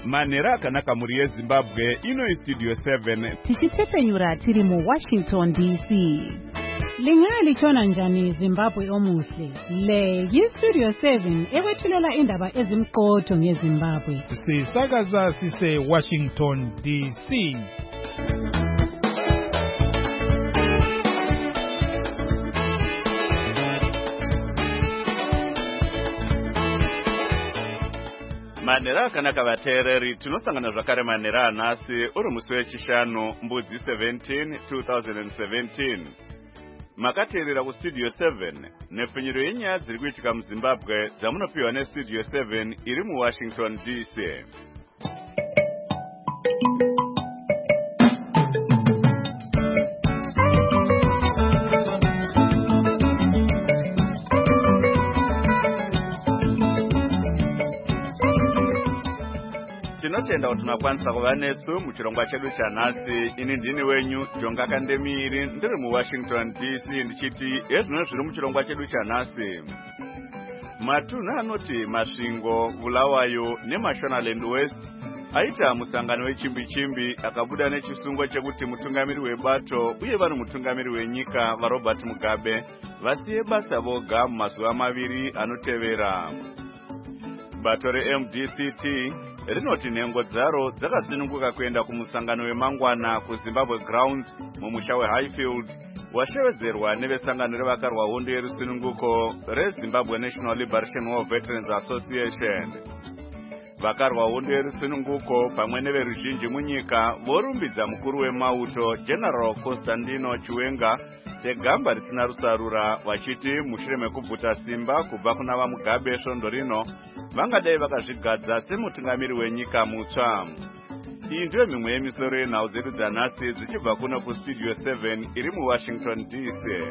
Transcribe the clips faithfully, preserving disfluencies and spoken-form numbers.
Manera akanaka muri yeZimbabwe ino istudio seven. Tichitsepenyura tiri mu Washington D C. Lingali chona njani Zimbabwe omuhle. Le yistudio seven ekwethulela indaba ezimqotho ngeZimbabwe. Sisakaza sise Washington D C. Manera akanaka vateereri tinosangana zvakare manera anhasi uri musi wechishanu mbudzi seventeen two thousand seventeen. Makateerera kustudio seven nepfinyiro yenyaya dziri kuitika muZimbabwe dzamunopiwa nestudio seven iri muWashington D C. Tinotenda kuti tinokwanisa kuva nesu muchirongwa chedu chanhasi. Ini ndini wenyu Jonga Kandemiri ndiri muWashington D C ndichiti ezvino zviri muchirongwa chedu chanhasi. Matunhu anoti Masvingo, Bulawayo neMashonaland West aita musangano wechimbi-chimbi akabuda nechisungo chekuti mutungamiri webato uye vari mutungamiri wenyika vaRobert Mugabe vasiye basa voga mumazuva maviri anotevera. Bato reM D C T rinoti nhengo dzaro dzakasununguka kuenda kumusangano wemangwana kuZimbabwe Grounds mumusha weHighfield washevedzerwa nevesangano revakarwa hondo yerusununguko reZimbabwe National Liberation War Veterans Association. Vakarwa hondo yerusununguko pamwe neveruzhinji munyika vorumbidza mukuru wemauto General Constantino Chiwenga segamba risina rusarura vachiti mushure mekubvuta simba kubva kuna vaMugabe svondo rino vangadai vakazvigadza semutungamiri wenyika mutsva. Iyi ndiyo mimwe yemisoro yenhau dzedu dzanhasi dzichibva kuno kustudio seven iri muWashington D C.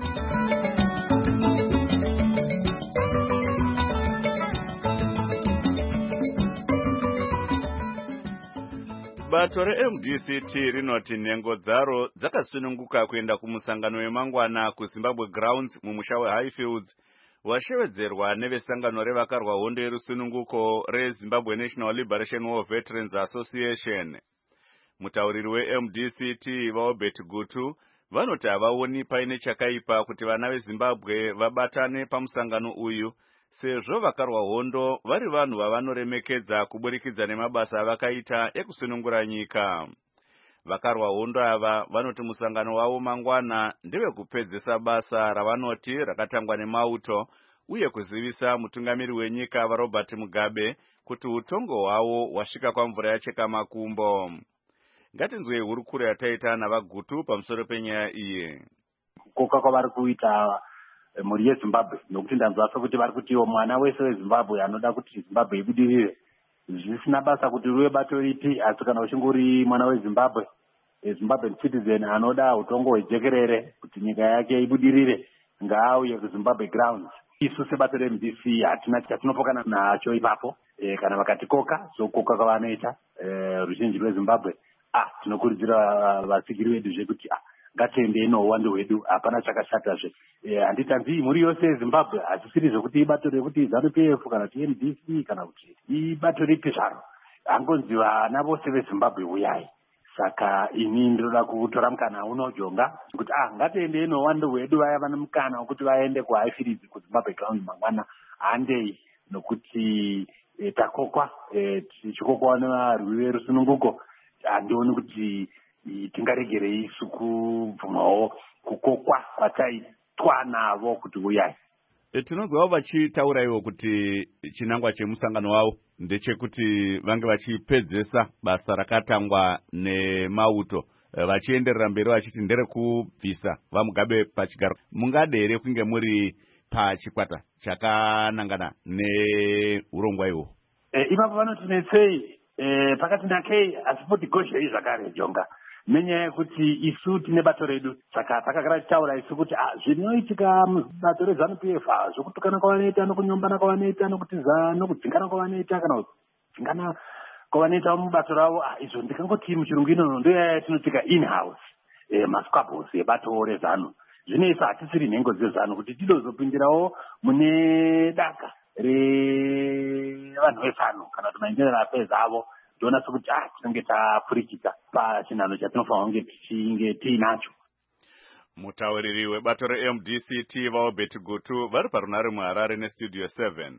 Bato reM D C T rinoti nhengo dzaro dzakasununguka kuenda kumusangano wemangwana kuZimbabwe Grounds mumusha weHighfields washevedzerwa nevesangano revakarwa hondo yerusununguko reZimbabwe National Liberation War Veterans Association. Mutauriri weM D C T vaObert Gutu vanoti havaoni paine chakaipa kuti vana veZimbabwe vabatane pamusangano uyu sezvo vakarwa hondo vari vanhu vavanoremekedza kuburikidza nemabasa avakaita ekusunungura nyika. Vakarwa hondo ava vanoti musangano wavo mangwana ndevekupedzisa basa ravanoti rakatangwa nemauto uye kuzivisa mutungamiri wenyika vaRobert Mugabe kuti utongo hwavo wasvika kwamvura yacheka makumbo. Ngatinzwe hurukuro yataita navaGutu pamusoro penyaya iyi. Kukoka kwavari kuita muri yeZimbabwe nokuti ndanzwa sokuti vari kutiwo mwana wese weZimbabwe anoda kuti Zimbabwe ibudirire. Zvisina basa kuti ruwe bato ripi, asi kana uchingori mwana weZimbabwe, Zimbabwean citizen anoda utongo hwejekerere kuti nyika yake ibudirire, ngaauye kuZimbabwe Grounds. Isu sebato reM D C hatina chatinopokana nacho ipapo. E, kana vakatikoka sokukoka kwavanoita e, ruzhinji rweZimbabwe, ah tinokurudzira vasikiri vedu zvekuti ah ngatiende ino uwandu hwedu, hapana chakashatazve. Handiti e, hanzi muri yose Zimbabwe hasisiri zvokuti ibato rekuti ZANU-P F kana kuti M D C kana kuti ibato ripi zvaro, hangonzi vana vose veZimbabwe uyai. Saka ini ndinoda kutora mukana uno Jonga kuti ah ngatiende ino uwandu hwedu vaya vane mukana wekuti vaende kuHighfields kuZimbabwe Grounds mangwana handei nokuti e, takokwa e, tichikokwa nevarwi verusununguko. Handioni kuti tingaregerei isu kubvumawo kukokwa kwataitwa navo kuti uyai. E, tinonzwa vachitaura ivo kuti chinangwa chemusangano wavo ndechekuti vange vachipedzesa basa rakatangwa nemauto, vachienderera mberi vachiti nderekubvisa vaMugabe pachigaro. Mungade here kunge muri pachikwata chakanangana neurongwa ihwo? E, ipapo vanotinetsei e, pakati nakei asi futi goshei zvakare Jonga, nenyaya yekuti isu tine bato redu. Saka takagara tichitaura isu kuti ah zvinoitika mubato reZANU-P F zvokutukana kwavanoita nokunyombana kwavanoita nokutiza nokudzingana kwavanoita kana kudzingana kwavanoita mubato ravo, ah izvo ndikangoti muchirungu inono ndo yaya tinotika in-house e, masquabbles ebato reZANU. Zvino isu hatisiri nhengo dzeZANU kuti tidozopindirawo mune daka revanhu veZANU kana kuti maingeneral affairs avo ndonasa kuti ah tinenge tapfurikita pachinhano chatinofanira kunge tichinge tiinacho. Mutauriri webato re-M D C T vaobert Gutu vari parunare muHarare nestudio seven.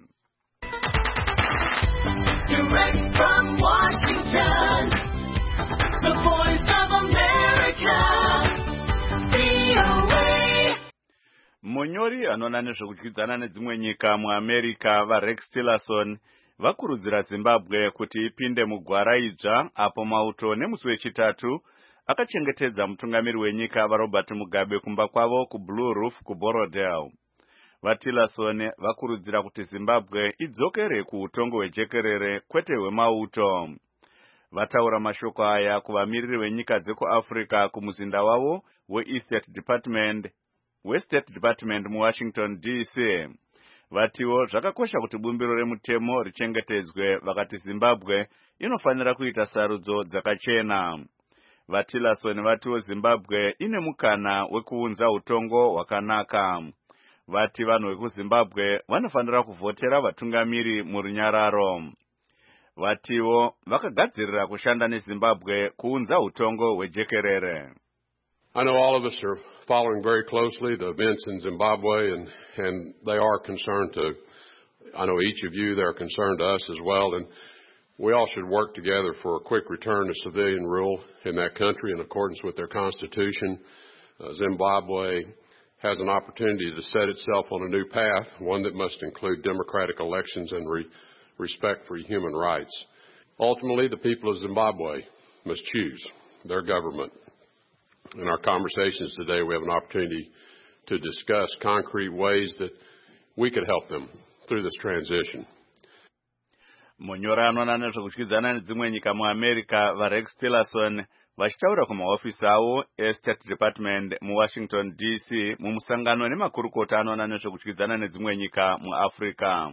Direct from Washington, the voice of America, V O A. Munyori anoona nezvekudyidzana nedzimwe nyika muAmerica vaRex Tillerson vakurudzira Zimbabwe kuti ipinde mugwara idzva apo mauto nemusi wechitatu akachengetedza mutungamiri wenyika vaRobert Mugabe kumba kwavo kuBlue Roof kuBorodale. VaTillerson vakurudzira kuti Zimbabwe idzokere kuutongo hwejekerere kwete hwemauto. Vataura mashoko aya kuvamiriri venyika dzekuAfrica kumuzinda wavo weState Department weState Department muWashington D C. Vatiwo zvakakosha kuti bumbiro remutemo richengetedzwe, vakati Zimbabwe inofanira kuita sarudzo dzakachena. VaTillerson vatiwo Zimbabwe ine mukana wekuunza utongo hwakanaka. Vati vanhu vekuZimbabwe vanofanira kuvhotera vatungamiri murunyararo. Vatiwo vakagadzirira kushanda neZimbabwe kuunza utongo hwejekerere. I know all of us are following very closely the events in Zimbabwe, and, and they are concerned to, I know each of you, they're concerned to us as well, and we all should work together for a quick return to civilian rule in that country in accordance with their constitution. Uh, Zimbabwe has an opportunity to set itself on a new path, one that must include democratic elections and re- respect for human rights. Ultimately, the people of Zimbabwe must choose their government. In our conversations today, we have an opportunity to discuss concrete ways that we could help them through this transition. Munyori anoona nezvekudyidzana nedzimwe nyika muAmerica vaRex Tillerson vachitaura kumaofisi avo eState Department muWashington D C mumusangano nemakurukota anoona nezvekudyidzana nedzimwe nyika muAfrica.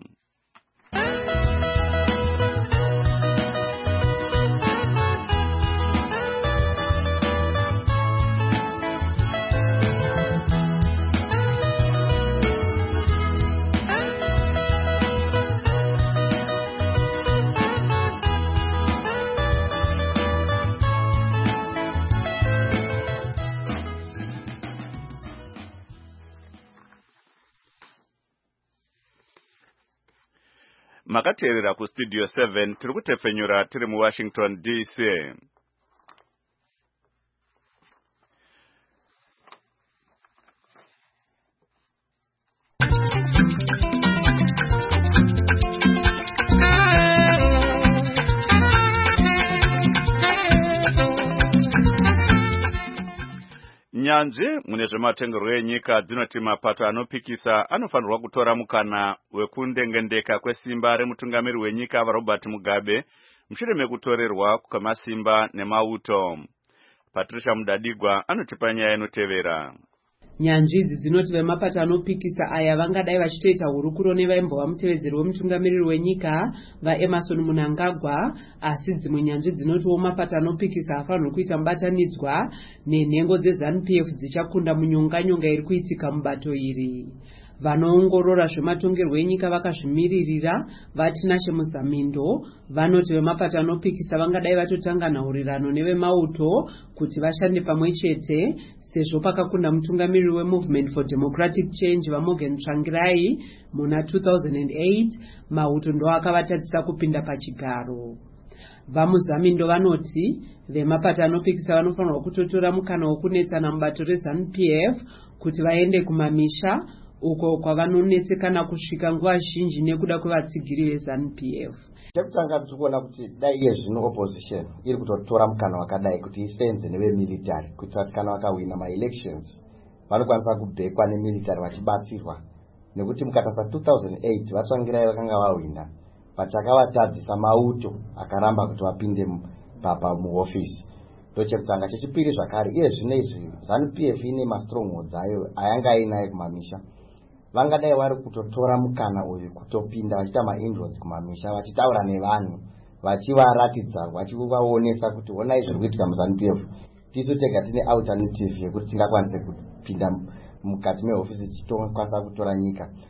Makateerera ku Studio seven tiri kutefenyura tiri mu Washington D C. Nyanzvi mune zvematengerwo enyika dzinoti mapato anopikisa anofanirwa kutora mukana wekundengendeka kwesimba remutungamiri wenyika vaRobert Mugabe mushure mekutorerwa kwemasimba nemauto. Patricia Mudadigwa anotipa nyaya inotevera. Nyanzvi idzi dzinoti vemapato anopikisa aya vangadai vachitoita hurukuro nevaimbova mutevedzeri wemutungamiriri wenyika vaEmerson Mnangagwa, asi dzimwe nyanzvi dzinotiwo mapato anopikisa afanirwa kuita mubatanidzwa nenhengo dzeZANU P F dzichakunda munyonganyonga iri kuitika mubato iri. Vanoongorora zvematongerwo enyika vakazvimiririra vaTinashe Muzamindo vanoti vemapato anopikisa vangadai vatotanga nhaurirano nevemauto kuti vashande pamwe chete sezvo pakakunda mutungamiriri weMovement for Democratic Change vaMorgan Tsvangirai muna two thousand eight, mauto ndo akavatadzisa kupinda pachigaro. VaMuzamindo vanoti vemapato anopikisa vanofanirwa kutotora mukana wokunetsana mubato reZANU P F kuti vaende kumamisha uko kwavanonetsekana kusvika nguva zhinji nekuda kwevatsigiri veZANU P F. Chekutanga tikuona kuti dai iye zvino opposition iri kutotora mukana wakadai kuti isenze nevemilitary kuti kana vakawina ma-elections vanokwanisa kubhekwa nemilitary vachibatsirwa, nekuti mukatasa two thousand eight vaTsvangirai vakanga vawina vachakavatadzisa mauto akaramba kuti vapinde papa muofisi. Ndochekutanga. Chechipiri zvakare iye zvino izvi ZANU P F ine mastrongholds ayo ayanga ainayo kumamisha, vangadai vari kutotora mukana uyu kutopinda vachita mainroads kumamisha vachitaura nevanhu vachivaratidza vachivaonesa kuti honai zviri kuitika muZANU P F, tisu tega tine alternative yekuti tingakwanise kupinda mukati mehofisi tichitokwanisa kutora nyika.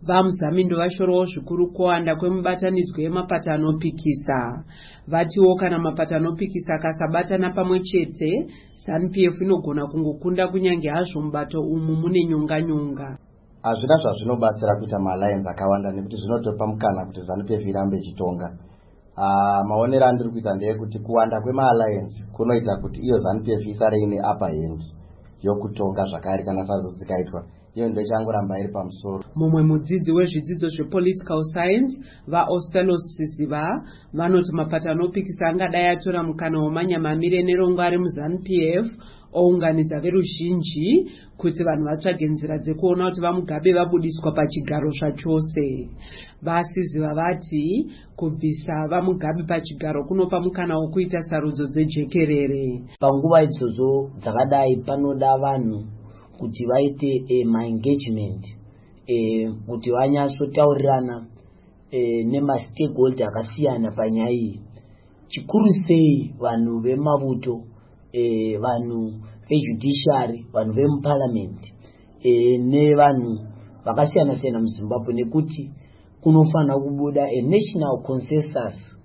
vamuzami ndovashorowo zvikuru kuwanda kwemubatanidzwe yemapata anopikisa. Vatiwo kana mapata anopikisa akasabatana pamwe chete, ZANU P F inogona kungokunda kunyange hazvo mubato umu mune nyonga-nyonga. Hazvina zvazvinobatsira kuita maalliance akawanda nekuti zvinotopa mukana kuti ZANU P F irambe ichitonga. Uh, maonero andiri kuita ndeyekuti kuwanda kwemaalliance kunoita kuti iyo ZANU P F isare ine upper hand yokutonga zvakare kana sarudzo dzikaitwa. Iyo ndo ichangoramba iri pamusoro. Mumwe mudzidzi wezvidzidzo zvepolitical science vaOstelos Sisiva vanoti mapata anopikisa angadai atora mukana wamanyamamire nerongo ari muZANU P F ounganidza veruzhinji kuti vanhu vatsvage nzira dzekuona kuti vamugabe vabudiswa pachigaro zvachose. VaSisiva vati kubvisa vamugabe pachigaro kunopa mukana wokuita sarudzo dzejekerere. Panguva idzodzo dzakadai panoda vanhu kuti vaite e, ma-engagement e, kuti vanyasotaurirana e, nema-stakeholder akasiyana panyaya iyi. Chikuru sei vanhu vemavuto, e, vanhu vejudiciary, vanhu vemuparliament e, nevanhu vakasiyana siyana muZimbabwe, nekuti kunofanira kubuda a national consensus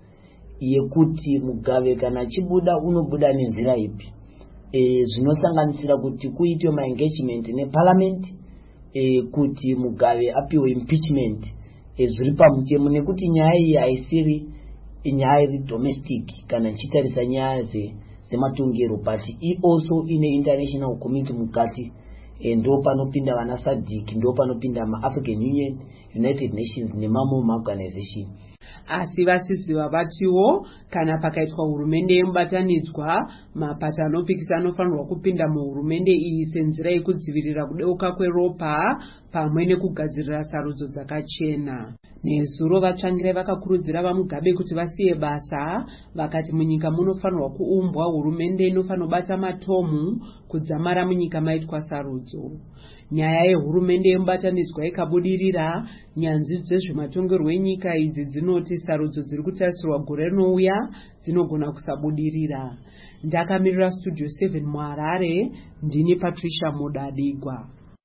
yekuti Mugabe kana achibuda unobuda nenzira ipi. E, zvinosanganisira kuti kuitwe ma-engagement neparliament e, kuti Mugabe apiwe impeachment e, zviri pamutemo, nekuti nyaya iyi haisiri nyaya iri domestic kana chitarisa nyaya zematongero, but i also ine international community mukati. E, ndo panopinda vana SADC, ndo panopinda ma-African Union, United Nations nemamwe ma-organization. Asi VaSisiva vatiwo kana pakaitwa hurumende yemubatanidzwa, mapata anopikisa anofanirwa kupinda muhurumende iyi senzira yekudzivirira kudeuka kweropa pamwe nekugadzirira sarudzo dzakachena. Nezuro vatsvangirai vakakurudzira vamugabe kuti vasiye basa, vakati munyika munofanirwa kuumbwa hurumende inofanirwa bata matomu kudzamara munyika maitwa sarudzo. Nyaya yehurumende yemubatanidzwa ikabudirira, nyanzvi dzezvematongerwo enyika idzi dzinoti sarudzo dziri kutarisirwa gore rinouya dzinogona kusabudirira. Ndakamirira Studio seven muHarare, ndini Patricia Mudadigwa.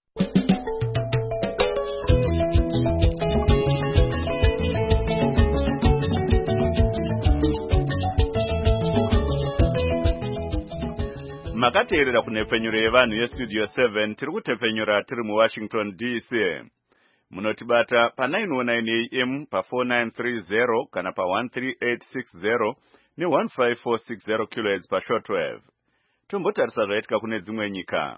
Makateerera kunepfenyuro yevanhu yeStudio seven tiri kutepfenyura tiri muWashington D C. Munotibata pa nine oh nine A M pa four nine three zero kana pa one three eight six zero ne one five four six zero kilohertz pa shortwave. Tombotarisa zvaitika kune dzimwe nyika.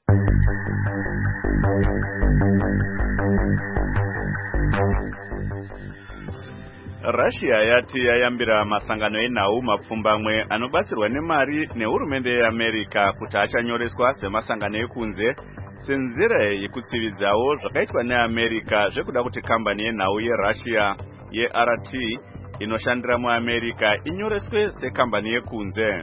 Russia yati yayambira masangano enhau mapfumbamwe anobatsirwa nemari nehurumende yeAmerica kuti achanyoreswa semasangano ekunze senzira yekutsividzawo zvakaitwa neAmerica zvekuda kuti kambani yenhau yeRussia yeR T inoshandira muAmerica inyoreswe sekambani yekunze.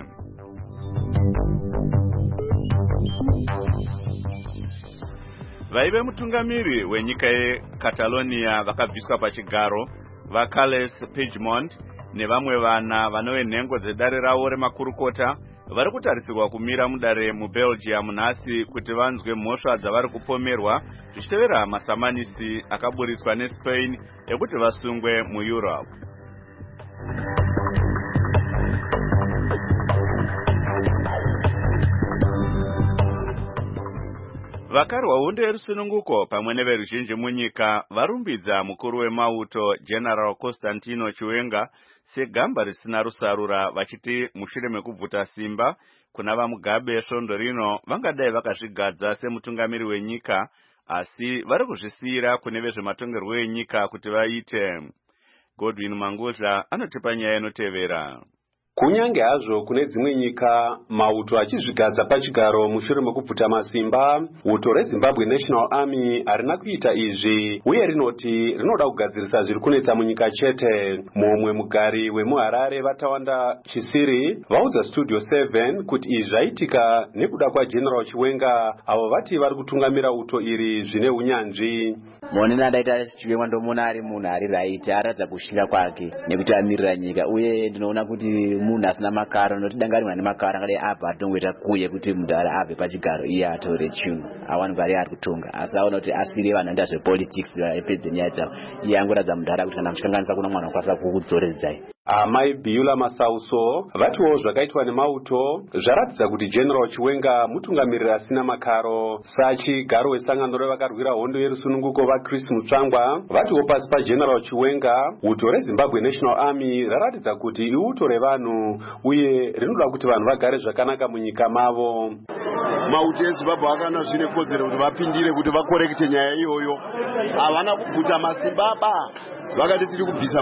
Vaive mutungamiri wenyika yeCatalonia vakabviswa pachigaro vaCarles Puigdemont nevamwe vana vanove nhengo dzedare ravo remakurukota vari kutarisirwa kumira mudare muBelgium nhasi kuti vanzwe mhosva dzavari kupomerwa zvichitevera masamanisi akaburiswa neSpain ekuti vasungwe muEurope. Vakarwa hunde yerusununguko pamwe neveruzhinji munyika varumbidza mukuru wemauto General Constantino Chiwenga segamba risina rusarura vachiti mushure mekubvuta simba kuna vamugabe svondo rino vangadai vakazvigadza semutungamiri wenyika asi vari kuzvisiyira kune vezvematongerwo enyika kuti vaite. Godwin Mangudla anotipa nyaya inotevera. Kunyange hazvo kune dzimwe nyika mauto achizvigadza pachigaro mushure mekubvuta masimba, uto reZimbabwe National Army harina kuita izvi uye rinoti rinoda kugadzirisa zviri kunetsa munyika chete. Mumwe mugari wemuHarare Vatawanda Chisiri vaudza Studio seven kuti izvi zvaitika nekuda kwaGeneral Chiwenga avo vati vari kutungamira uto iri zvine unyanzvi. Monena ndaita Chiwenga ndomona ari munhu ari right aratidza kushinga kwake nekuti amirira nyika uye ndinoona kuti munhu asina makaro noti danga ari mwana makaro angade abva atongoita kuye kuti munhu ari abve pachigaro iye ataure chiyungu awani vari ari kutonga asi aona kuti asiri vanhu anoita zvepolitics epedze nyaya dzavo iye angoratidza munhu ari kuti kana muchikanganisa kuna mwana wakwanisa kukudzoredzai. amai Beulah Masauso vatiwo zvakaitwa nemauto zvaratidza kuti General Chiwenga mutungamiriri asina makaro. Sachigaro wesangano revakarwira hondo yerusununguko vaChris Mutsvangwa vatiwo pasi paGeneral Chiwenga uto reZimbabwe National Army raratidza kuti iuto revanhu uye rinoda kuti vanhu vagare zvakanaka munyika mavo. Mauto eZimbabwe akana zvine kodzero kuti vapindire kuti vakorekite nyaya iyoyo. Havana kubvuta masimba ba vakati tiri kubvisa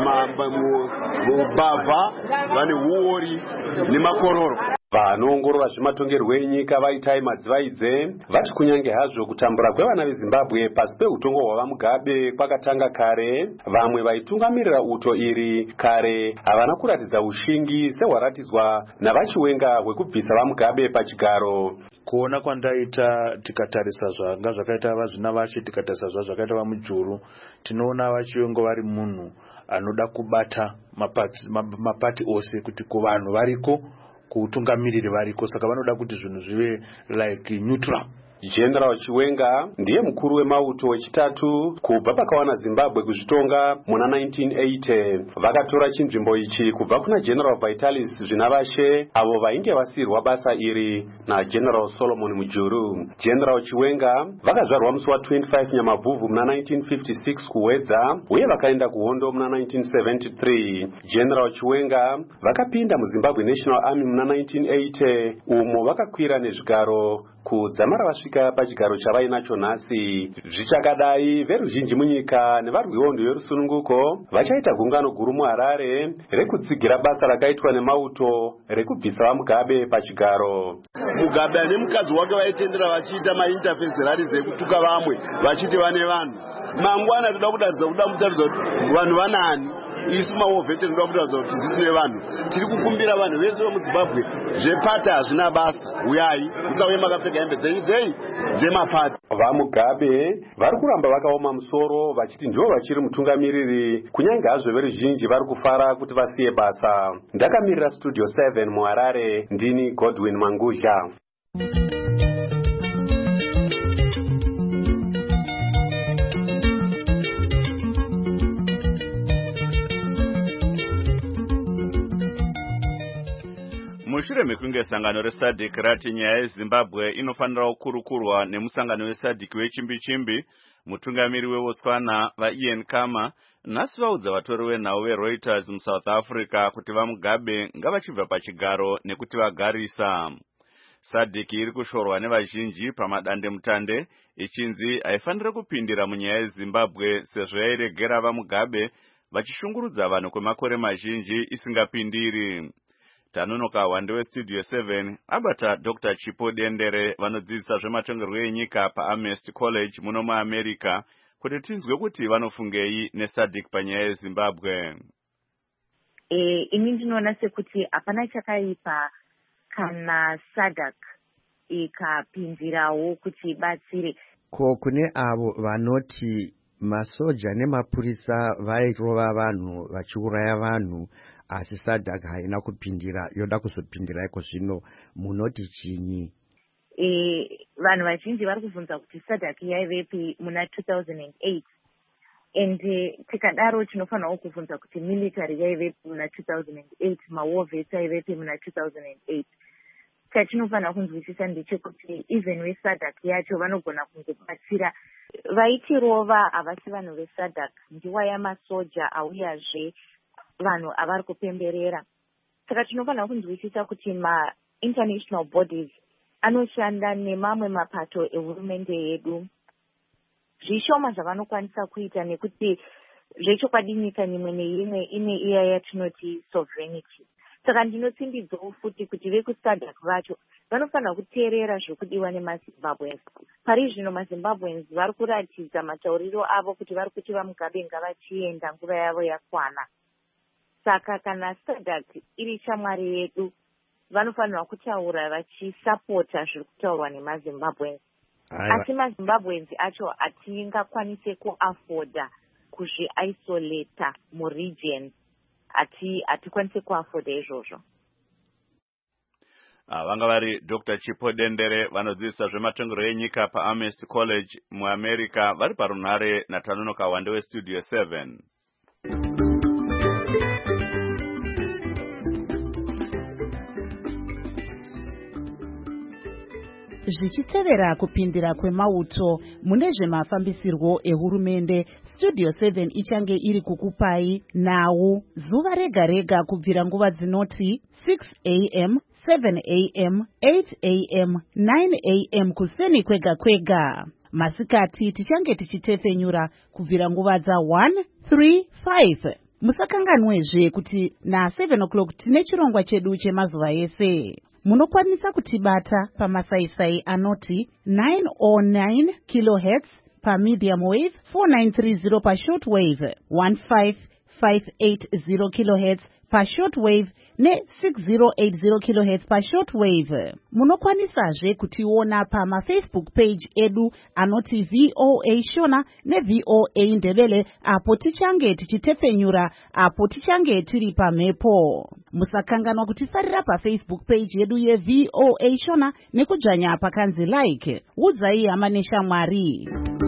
mubavha vane huori nemakororo. Vanoongorora zvematongerwo enyika vaitai madzivaidze vati kunyange hazvo kutambura kwevana veZimbabwe pasi peutongo hwavaMugabe kwakatanga kare, vamwe vaitungamirira uto iri kare havana kuratidza ushingi sehwaratidzwa navaChiwenga hwekubvisa vaMugabe pachigaro. Kuona kwandaita tikatarisa zvanga zvakaita vazvina vache tikatarisa zva zvakaita vaMujuru tinoona vaChiwenga vari munhu anoda kubata mapati mapati ose kuti kuvanhu variko kutungamiriri variko saka vanoda kuti zvinhu zvive like neutral. General Chiwenga ndiye mukuru wemauto wechitatu kubva pakawana Zimbabwe kuzvitonga muna nineteen eighty. Vakatora chinzvimbo ichi kubva kuna General Vitalis Zvinavashe avo vainge vasirwa basa iri na General Solomon Mujuru. General Chiwenga vakazvarwa musi wa twenty-five Nyamabvuvhu muna nineteen fifty-six kuwedza uye vakaenda kuhondo muna nineteen seventy-three. General Chiwenga vakapinda muZimbabwe National Army muna nineteen eighty umo vakakwira nezvigaro kudzamara vasvika pachigaro chavainacho nhasi. Zvichakadai veruzhinji munyika nevarwi hondo yerusununguko vachaita gungano guru muHarare rekutsigira basa rakaitwa nemauto rekubvisa vaMugabe pachigaro. Mugabe ane mukadzi wake vaitendera vachiita mainterference rally ekutuka vamwe vachiti vane vanhu. Mangwana toda kudaridza kuda mutaridza kuti vanhu vanani. Isu maovhete ndoda kutaridza kuti tisine vanhu. Tiri kukumbira vanhu vese vemuZimbabwe zvepata hazvina basa. Uyai musauye makapfeka hembe dzenyu dzei dzemapata. VaMugabe vari kuramba vakaoma musoro vachiti ndivo vachiri mutungamiriri kunyange hazvo veruzhinji vari kufara kuti vasiye basa. Ndakamirira Studio seven muHarare ndini Godwin Manguzha. Mushure mekunge sangano reSADC rati nyaya yeZimbabwe inofanira kukurukurwa nemusangano weSADC wechimbi-chimbi, mutungamiri weBotswana vaIan Khama nhasi vaudza vatori venhau veReuters muSouth Africa kuti vaMugabe ngavachibva pachigaro nekuti vagarisa. SADC iri kushorwa nevazhinji pamadandemutande ichinzi haifaniri kupindira munyaya yeZimbabwe sezvo yairegera vaMugabe vachishungurudza vanhu kwemakore mazhinji isingapindiri. Tanonoka wande weStudio seven abata Doctor Chipo Dendere vanodzidzisa zvematongerwo enyika paAmherst College muno muAmerica kuti tinzwe kuti vanofungei neSADC panyaya yeZimbabwe. Eh, ini ndinoona sekuti hapana chakaipa kana SADC ikapinzirawo kuti ibatsire. Ko kune avo vanoti masoja nemapurisa vairova vanhu vachiuraya vanhu asi SADC haina kupindira yoda kuzopindira iko zvino munoti chinyi? Eh, vanhu vazhinji vari kubvunza kuti SADC yaivepi muna two thousand eight and tikadaro tinofanira kubvunza kuti military yaivepi muna two thousand eight, mawar vets aivepi muna two thousand eight. Chatinofanira kunzwisisa ndechekuti even veSADC yacho vanogona kungobatsira vaitirova havasi vanhu veSADC, ndiwa yamasoja auyazve vanhu avari kupemberera. Saka tinofanira kunzwisisa kuti ma-international bodies anoshanda nemamwe mapato ehurumende yedu. Zvishoma zvavanokwanisa kuita nekuti zvechokwadi nyika imwe neimwe ine iya yatinoti sovereignty. Saka ndinotsimbidzwawo futi kuti vekuSADC vacho vanofanira kuteerera zvokudiwa nemaZimbabweans. Pari zvino maZimbabweans vari kuratidza matauriro avo kuti vari kuti vaMugabe ngavachienda nguva yavo yakwana. Saka kana SADC iri shamwari yedu vanofanira kutaura vachisapota zviri kutaurwa nemaZimbabweans. Asi maZimbabweans acho hatingakwanise kuafoda kuzviisolata muregion. Ati hatikwanise kuafoda izvozvo. vanga vari Doctor Chipo Dendere vanodzidzisa zvematongero enyika paAmherst College muAmerica vari parunhare naTanonoka Wande weStudio seven. Zvichitevera kupindira kwemauto mune zvemafambisirwo ehurumende, Studio seven ichange iri kukupai nhau zuva rega rega kubvira nguva dzinoti six a m, seven a m, eight a m, nine a m kuseni kwega kwega. Masikati tichange tichitefenyura kubvira nguva dza one, three, five. Musakanganwezve kuti na seven o'clock tine chirongwa chedu chemazuva ese. Munokwanisa kutibata pamasaisai anoti nine oh nine kilohertz pa medium wave, four nine three zero pa short wave, one five five eight zero kilohertz pa short wave ne six zero eight zero kilohertz pa short wave. Munokwanisazve kutiona pa ma Facebook page edu anoti V O A Shona ne V O A Ndebele apo tichange tichitefenyura apo tichange tiri pamhepo. Musakanganwa kutifarira pa Facebook page yedu ye V O A Shona nekudzvanya pakanzi like. Udzai hama neshamwari.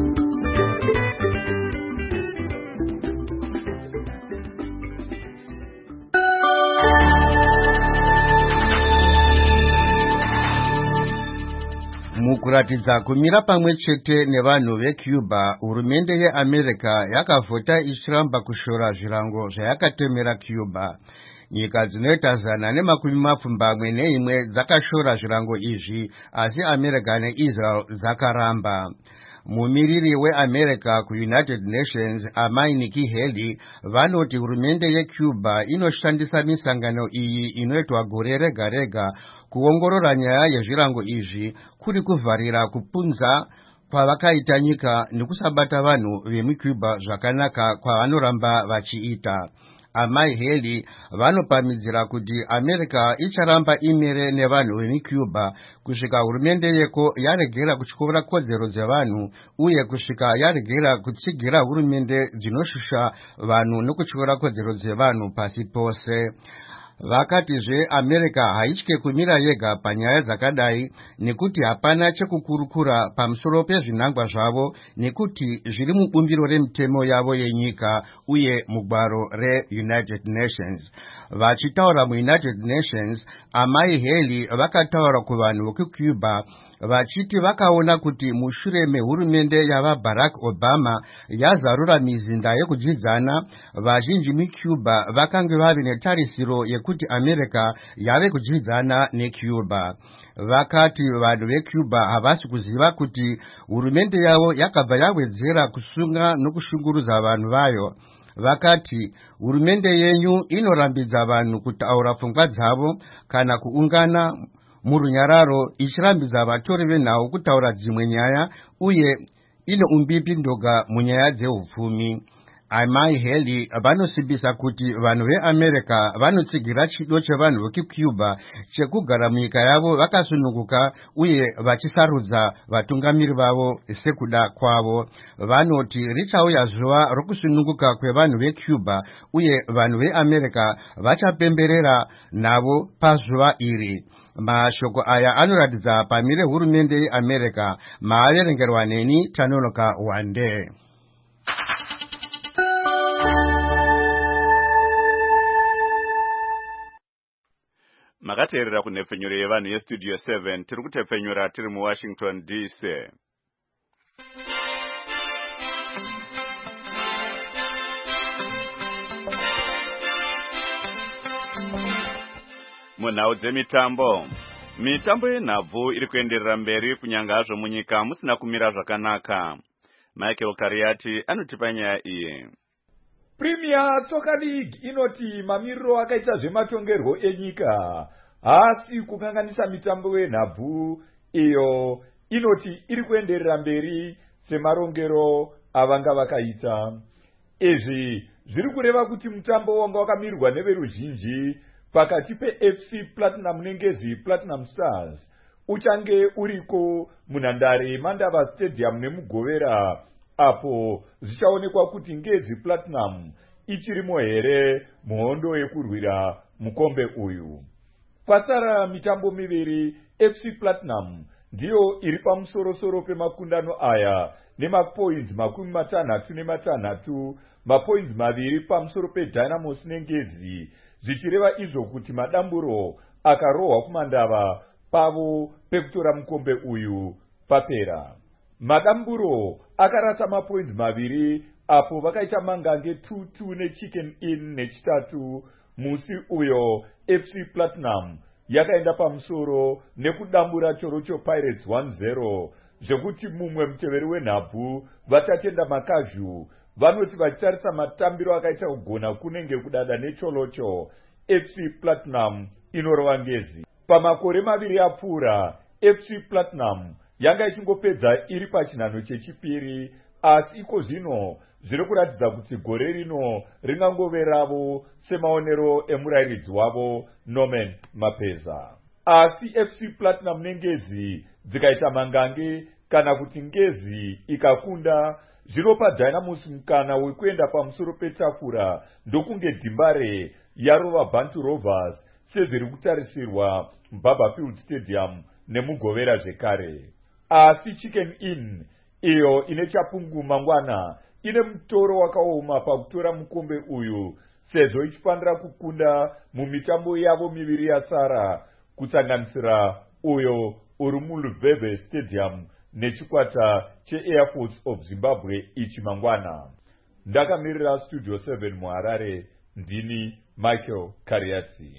Mukuratidza kumira pamwe chete nevanhu veCuba, hurumende yeAmerica yakavhota ichiramba kushora zvirango zvayakatemera Cuba. Nyika dzinoita zana nemakumi mapfumbamwe neimwe dzakashora zvirango izvi, asi America neIsrael dzakaramba. Mumiriri weAmerica kuUnited Nations, Amai Nikki Haley, vanoti hurumende yeCuba inoshandisa misangano iyi inoitwa gore rega rega kuongorora nyaya yezvirango izvi kuri kuvharira kupunza kwavakaita nyika nekusabata vanhu vemuCuba zvakanaka kwavanoramba vachiita. Amai Haley vanopamidzira kuti America icharamba imire nevanhu vemuCuba kusvika hurumende yeko yaregera kutyora kodzero dzevanhu uye kusvika yaregera kutsigira hurumende dzinoshusha vanhu nokutyora kodzero dzevanhu pasi pose. Vakatizve America haitye kumira yega panyaya dzakadai nekuti hapana chekukurukura pamusoro pezvinangwa zvavo nekuti zviri mubumbiro remutemo yavo yenyika uye mugwaro reUnited Nations. Vachitaura muUnited Nations, Amai Haley vakataura kuvanhu vekuCuba vachiti vakaona kuti mushure mehurumende yava Barack Obama yazarura mizinda yekudzidzana, vazhinji muCuba vakange vave netarisiro yekuti America yave kudzidzana neCuba. Vakati vanhu veCuba havasi kuziva kuti hurumende yavo yakabva yawedzera kusunga nokushungurudza vanhu vayo. Vakati hurumende yenyu inorambidza vanhu kutaura pfungwa dzavo kana kuungana murunyararo ichirambidza vatori venhau kutaura dzimwe nyaya uye ine umbipi ndoga munyaya dzeupfumi. Amai Haley vanosimbisa kuti vanhu veAmerica vanotsigira chido chevanhu vekuCuba chekugara munyika yavo vakasununguka uye vachisarudza vatungamiri vavo sekuda kwavo. Vanoti richauya zuva rokusununguka kwevanhu veCuba uye vanhu veAmerica vachapemberera navo pazuva iri. Mashoko aya anoratidza pamire hurumende yeAmerica. Maaverengerwa neni Tanonoka Wande. Makateerera kunhepfenyuro yevanhu yeStudio seven, tiri kutepfenyura tiri muWashington D C. Munhau dzemitambo, mitambo yenhabvu iri kuenderera mberi kunyange hazvo munyika musina kumira zvakanaka. Michael Kariati anotipa nyaya iyi. Premier Soccer League inoti mamiriro akaita zvematongerwo enyika haasi kukanganisa mitambo wenhabvu iyo inoti iri kuenderera mberi semarongero avanga vakaita. Izvi zviri kureva kuti mutambo wanga wakamirirwa neveruzhinji pakati peF C Platinum nengezi Platinum Stars uchange uriko munhandare yeMandava Stadium nemugovera, apo zvichaonekwa kuti ngezi Platinum ichirimo here muhondo yekurwira mukombe uyu. Kwasara mitambo miviri, F C Platinum ndiyo iri pamusoro-soro pemakundano aya nemapoints makumi matanhatu nematanhatu, mapoints maviri pamusoro peDynamos neNgezi, zvichireva izvo kuti madamburo akarohwa kumandava pavo pekutora mukombe uyu papera. Madamburo akarasa mapoints maviri apo vakaita mangange two two neChicken Inn nechitatu. Musi uyo F C Platinum yakaenda pamusoro nekudambura Chorocho Pirates one zero, zvekuti mumwe muteveri wenhabvu vatatenda makazhu vanoti vachitarisa matambiro akaita kugona kunenge kudada neCholocho, F C Platinum inorova Ngezi. Pamakore maviri apfuura, F C Platinum yanga ichingopedza iri pachinhano chechipiri, asi iko zvino zviri kuratidza kuti gore rino ringangove ravo semaonero emurairidzi wavo Norman Mapeza. Asi F C Platinum neNgezi dzikaita mangange kana kuti Ngezi ikakunda, zvinopa Dynamos mukana wekuenda pamusoro petafura ndokunge Dhimbare yarova Bantu Rovers sezviri kutarisirwa Barberfield Stadium nemugovera zvekare. Asi Chicken Inn iyo ine chapungu mangwana ine mutoro wakaoma pakutora mukombe uyu sezvo ichifanira kukunda mumitambo yavo miviri yasara, kusanganisira uyo uri muLubebe Stadium nechikwata cheAir Force of Zimbabwe ichi mangwana. Ndakamirira Studio seven muHarare, ndini Michael Kariatsi.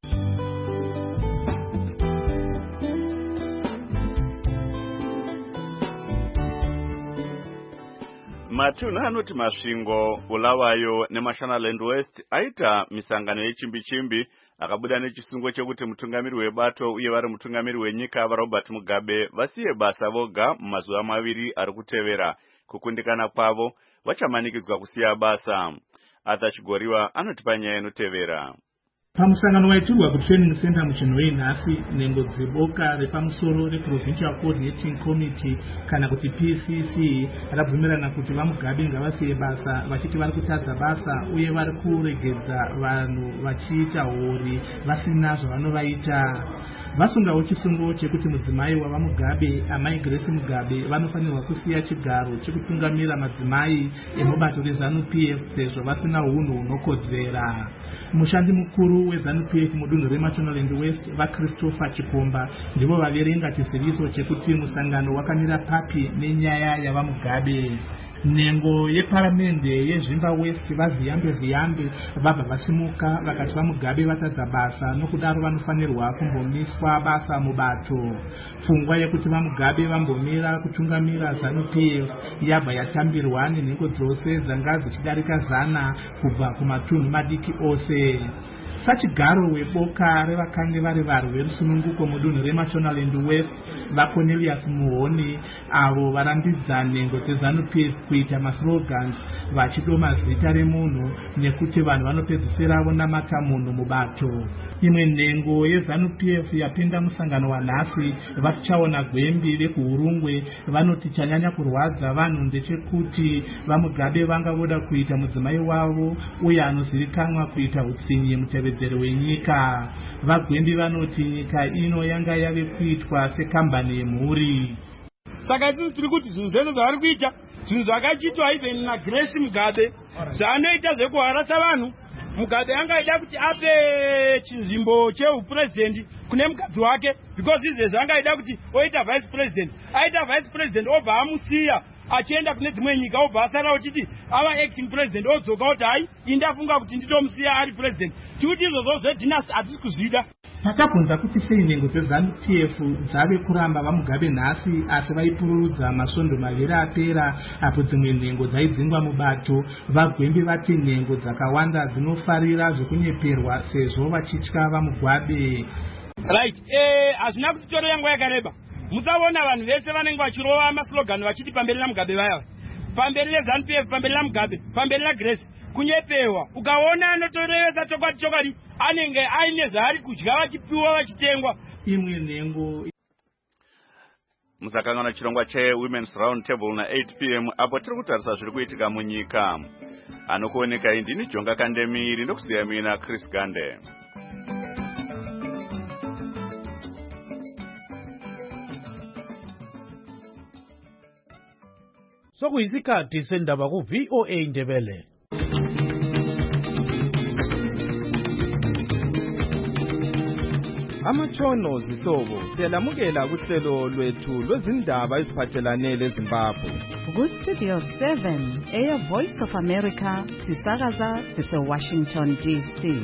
Matuna anoti masvingo Bulawayo neMashonaland West aita misangano yechimbi-chimbi akabuda nechisungo chekuti mutungamiri webato uye vari mutungamiri wenyika vaRobert Mugabe vasiye basa voga mumazuva maviri ari kutevera kukundikana kwavo vachamanikidzwa kusiya basa. Arthur Chigoriwa anoti panyaya inotevera. Pamusangano waitirwa kutraining center muchinhoi nhasi, nhengo dzeboka repamusoro reProvincial Coordinating Committee kana kuti P C C rabvumirana kuti vaMugabe ngavasiye basa, vachiti vari kutadza basa uye vari kuregedza vanhu vachiita hori vasina zvavanovaita. Vasungawo chisungo chekuti mudzimai wavaMugabe, amai Grace Mugabe, vanofanirwa kusiya chigaro chekutungamira madzimai emubato reZANU-P F sezvo vasina hunhu hunokodzera. Mushandi mukuru weZANU-P F mudunhu reMashonaland West vaChristopher Chikomba ndivo vaverenga chiziviso chekuti musangano wakamira papi nenyaya yavaMugabe. Nhengo yeparamende yeZvimba West vaziyambe ziyambe vabva vasimuka vakati vaMugabe vatadza basa, nokudaro vanofanirwa kumbomiswa basa mubato. Pfungwa yekuti vaMugabe vambomira kutungamira ZANU-P F yabva yatambirwa nenhengo dzose dzanga dzichidarika zana kubva kumatunhu madiki ose. Sachigaro weboka revakange vari varwi verusununguko mudunhu reMashonaland West vaCornelius Muhoni avo varambidza nhengo dzeZANU-P F kuita maslogans vachidoma zita remunhu nekuti vanhu vanopedzisira vonamata munhu mubato. Imwe nhengo yeZANU-P F yapinda musangano wanhasi vatichaona gwembi vekuhurungwe vanoti chanyanya kurwadza vanhu ndechekuti vaMugabe vanga voda kuita mudzimai wavo uye anozivikanwa kuita utsinye mutevedzeri wenyika. Vagwembi vanoti nyika ino yanga yave kuitwa sekambani yemhuri. Saka isusu tiri kuti zvinhu zvese zvavari kuita zvinhu zvakachitwa even naGrace Mugabe zvaanoita zvekuharasa vanhu. Mugabe angaida kuti ape chinzvimbo cheupresident kune mukadzi wake because izvezvo angaida kuti oita vice president, aita vice president obva amusiya achienda kune dzimwe nyika obva asara uchiti ava acting president odzoka kuti hai indafunga kuti nditomusiya ari president. Tikuti izvozvo zvedinasi hatisi kuzvida. Takabvunza kuti sei nhengo dzeZANU-P F dzave kuramba vaMugabe nhasi asi vaipururudza masvondo maviri apera apo dzimwe nhengo dzaidzingwa mubato. Vagwembi vati nhengo dzakawanda dzinofarira zvekunyeperwa sezvo vachitya vaMugabe. Right, eh hazvina kutitorera nguva yakareba. Musaona vanhu vese vanenge vachirova maslogani vachiti pamberi naMugabe vaya, pamberi neZANU-P F, pamberi naMugabe, pamberi naGrace. Kunyepewa ukaona anotorevesa chokwadi chokwadi anenge aine zvaari kudya vachipiwa vachitengwa. Imwe nhengo musakangana chirongwa cheWomen's Round Table na eight p m apo tiri kutarisa zviri kuitika munyika. Anokuoneka indini Jonga Kandemiri ndokusiya mina Chris Gande. sokuyisikhathi sendaba ku V O A Ndebele. Amatshono zihlobo siyalamukela kuhlelo lwethu lwezindaba eziphathelane leZimbabwe. Ku Studio seven, Air Voice of America, sisakaza sise Washington D C.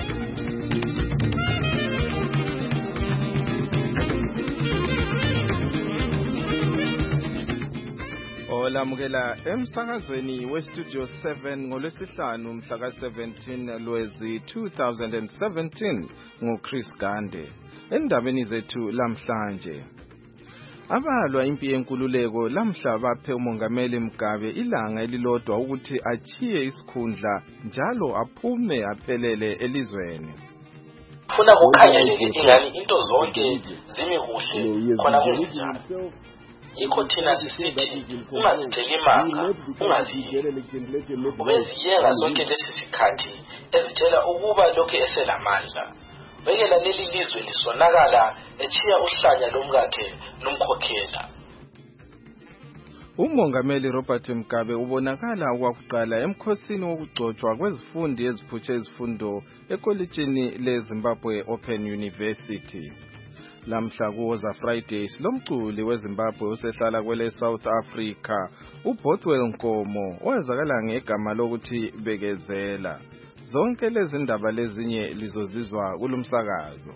Olamukela emsakazweni we Studio seven ngolwesihlanu mhla ka seventeen lwezi two thousand seventeen nguChris Gande. Endabeni zethu lamhlanje, abalwa impi yenkululeko lamhla baphe umongameli Mugabe ilanga elilodwa ukuthi achiye isikhundla njalo aphume aphelele elizweni. Funa kukhanyeleke ingani into zonke zimi kuhle khona kunjalo. Yikho thina sisithi ungazitheli imanga, ungaziyeli. Ubeziyenga zonke lesi sikhathi ezitshela ukuba lokhu eselamandla. Bekela leli lizwe lisonakala echiya uhlanya lomkakhe nomkhokhela. Umongameli Robert Mugabe ubonakala okwakuqala emkhosini wokugcotshwa kwezifundi eziphutshe izifundo ekolitshini leZimbabwe Open University. Lamhla kuwoza Friday silomculi weZimbabwe usehlala kwele South Africa uBothwell Nkomo owazakala ngegama lokuthi Bekezela. Zonke lezi ndaba lezinye lizozizwa kulumsakazo.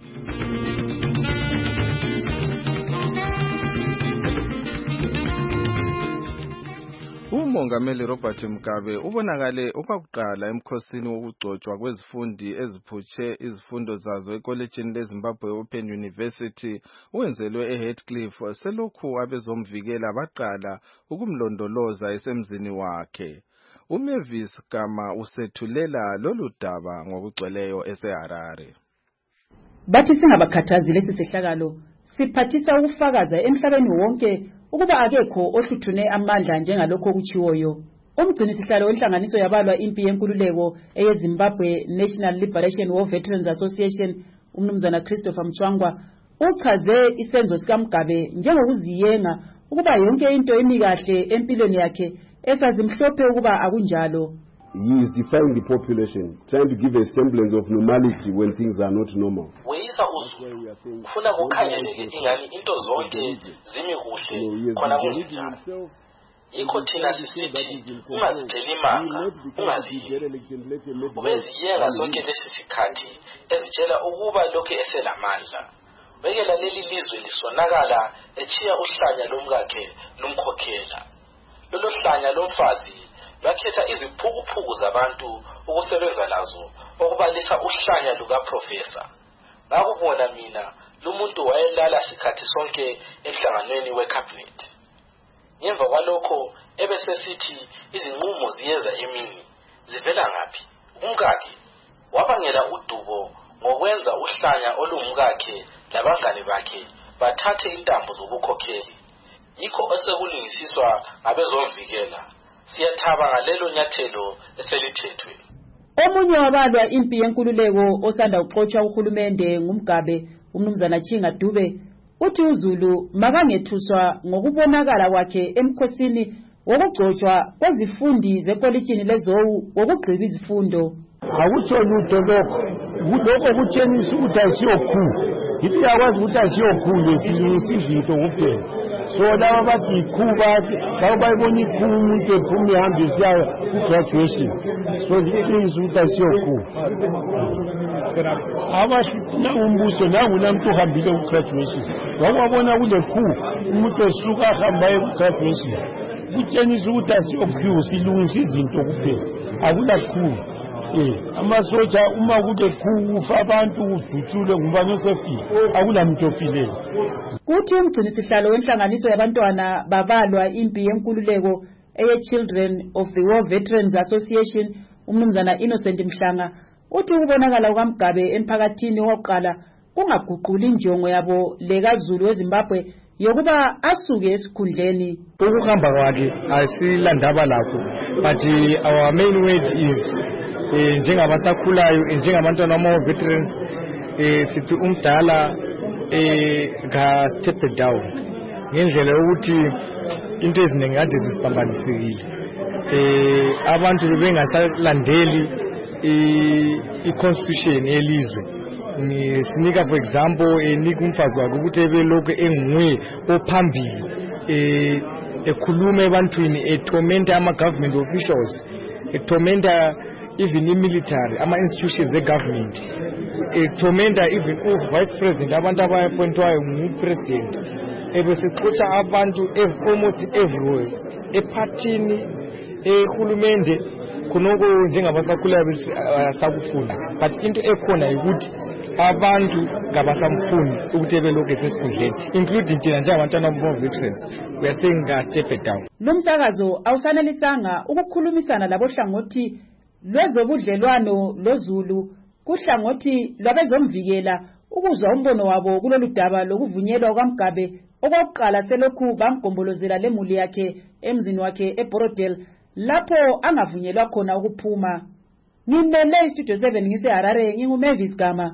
Umongameli Robert Mugabe ubonakale okwakuqala emkhosini wokugcotshwa kwezifundi eziphutshe izifundo zazo ekolitshini leZimbabwe Open University wenzelwe eHeathcliff selokhu abezomvikela baqala ukumlondoloza esemzini wakhe. uMavis Gama usethulela lolu daba ngokugcweleyo eseHarare. Bathi singabakhathazi lesi sehlakalo siphathisa ukufakaza emhlabeni wonke ukuba akekho ohluthune amandla njengalokho okuchiwoyo. Umgcini sihlalo wenhlanganiso yabalwa impi yenkululeko eyeZimbabwe National Liberation War Veterans Association umnumzana Christopher Mchwangwa uchaze isenzo sika Mugabe njengokuziyenga ukuba yonke into emi kahle empilweni yakhe esazimhlophe ukuba akunjalo. He is defying the population, trying to give a semblance of normality when things are not normal. Weyisa uzulu ufuna kukhanyeleke ingani into zonke zimi kuhle khona kunjalo. Yikho thina sisithi ungazitheli imanga, ungaziyeli. Ubeziyenga zonke lesi sikhathi ezitshela ukuba lokhu eselamandla. Bekela leli lizwe lisonakala echiya uhlanya lomkakhe nomkhokhela. Lolo hlanya lomfazi lwakhetha iziphukuphuku zabantu ukusebenza lazo okubalisa uhlanya lukaprofesa. Ngakubona mina lumuntu wayelala sikhathi sonke emhlanganweni wecabinet. Ngemva kwalokho ebesesithi izinqumo ziyeza emini. Zivela ngaphi? Umkakhe wabangela udubo ngokwenza uhlanya olumkakhe labangane bakhe bathathe intambo zobukhokheli. Yikho osekulingisiswa abezomvikela. Siyathaba ngalelo nyathelo eselithethwe. Omunye wabalwa impi yenkululeko osanda uxotsha uhulumende ngumgabe umnumzana Chinga Dube uthi uZulu makangethuswa ngokubonakala kwakhe emkhosini wokugcotshwa kwezifundi zekolitshini leZowu wokugqiba izifundo. Akutsho lutho lokho lokho kutshengisa ukuthi asiyokhulu yithi yakwazi ukuthi asiyokhulu esilungisa izinto kuphela. So laba bathi ikhuba bayibona ikhuba umuntu ephuma ehamba isiya ku-graduation. So liqiniso ukuthi asiyokhulu. Abashutuna umbuso nangu namuntu ohambile ku-graduation. Wakwabona kule khu umuntu osuka ahambaye ku-graduation. Kutshengisa ukuthi asiyokhulu silungisa izinto kuphela. Akulakhulu. Eh amasoja uma kude kufa abantu udutshule ngubani osefile akulamuntu ofileyo. Kuthi umgcini sihlalo wenhlanganiso yabantwana babalwa impi yenkululeko eye Children of the War Veterans Association umnumzana Innocent Mhlanga uthi ukubonakala kukaMugabe emphakathini wokuqala kungaguquli injongo yabo lekaZulu weZimbabwe yokuba asuke esikhundleni. Ukuhamba kwakhe asilandaba lakho but our main weight is eh njengabasakhulayo njengabantwana ama veterans eh sithi umdala eh ga step down ngendlela yokuthi into eziningi kade zisibambanisekile. Eh abantu bengasalandeli i-constitution yelizwe. Sinika for example enika umfazi wakhe ukuthi ebelokhu enguye ophambili eh ekhuluma ebantwini etormenta ama government officials, etormenta even i-military, ama institutions e-government, etormenta even u-vice president, abantu abaappointwayo ngu-president, ebesixotsha abantu almost everywhere, ephathini, ehulumende, khonoko njengabasakhulayo sakufunda. But into ekhona ukuthi abantu ngabasamfuni ukuthi belokhu esesikhundleni, including thina njengabantwana bomvictions. We are saying that step it down. Lo msakazo awusanelisanga ukukhulumisana labohlangothi lwezobudlelwano loZulu kuhlangothi lwabezomvikela ukuzwa umbono wabo kulolu daba lokuvunyelwa kwaMgabe okokuqala selokhu bamgombolozela lemuli yakhe emzini wakhe eBorodale lapho angavunyelwa khona ukuphuma. Ngimele Studio seven ngise Harare, nginguMavis Gama.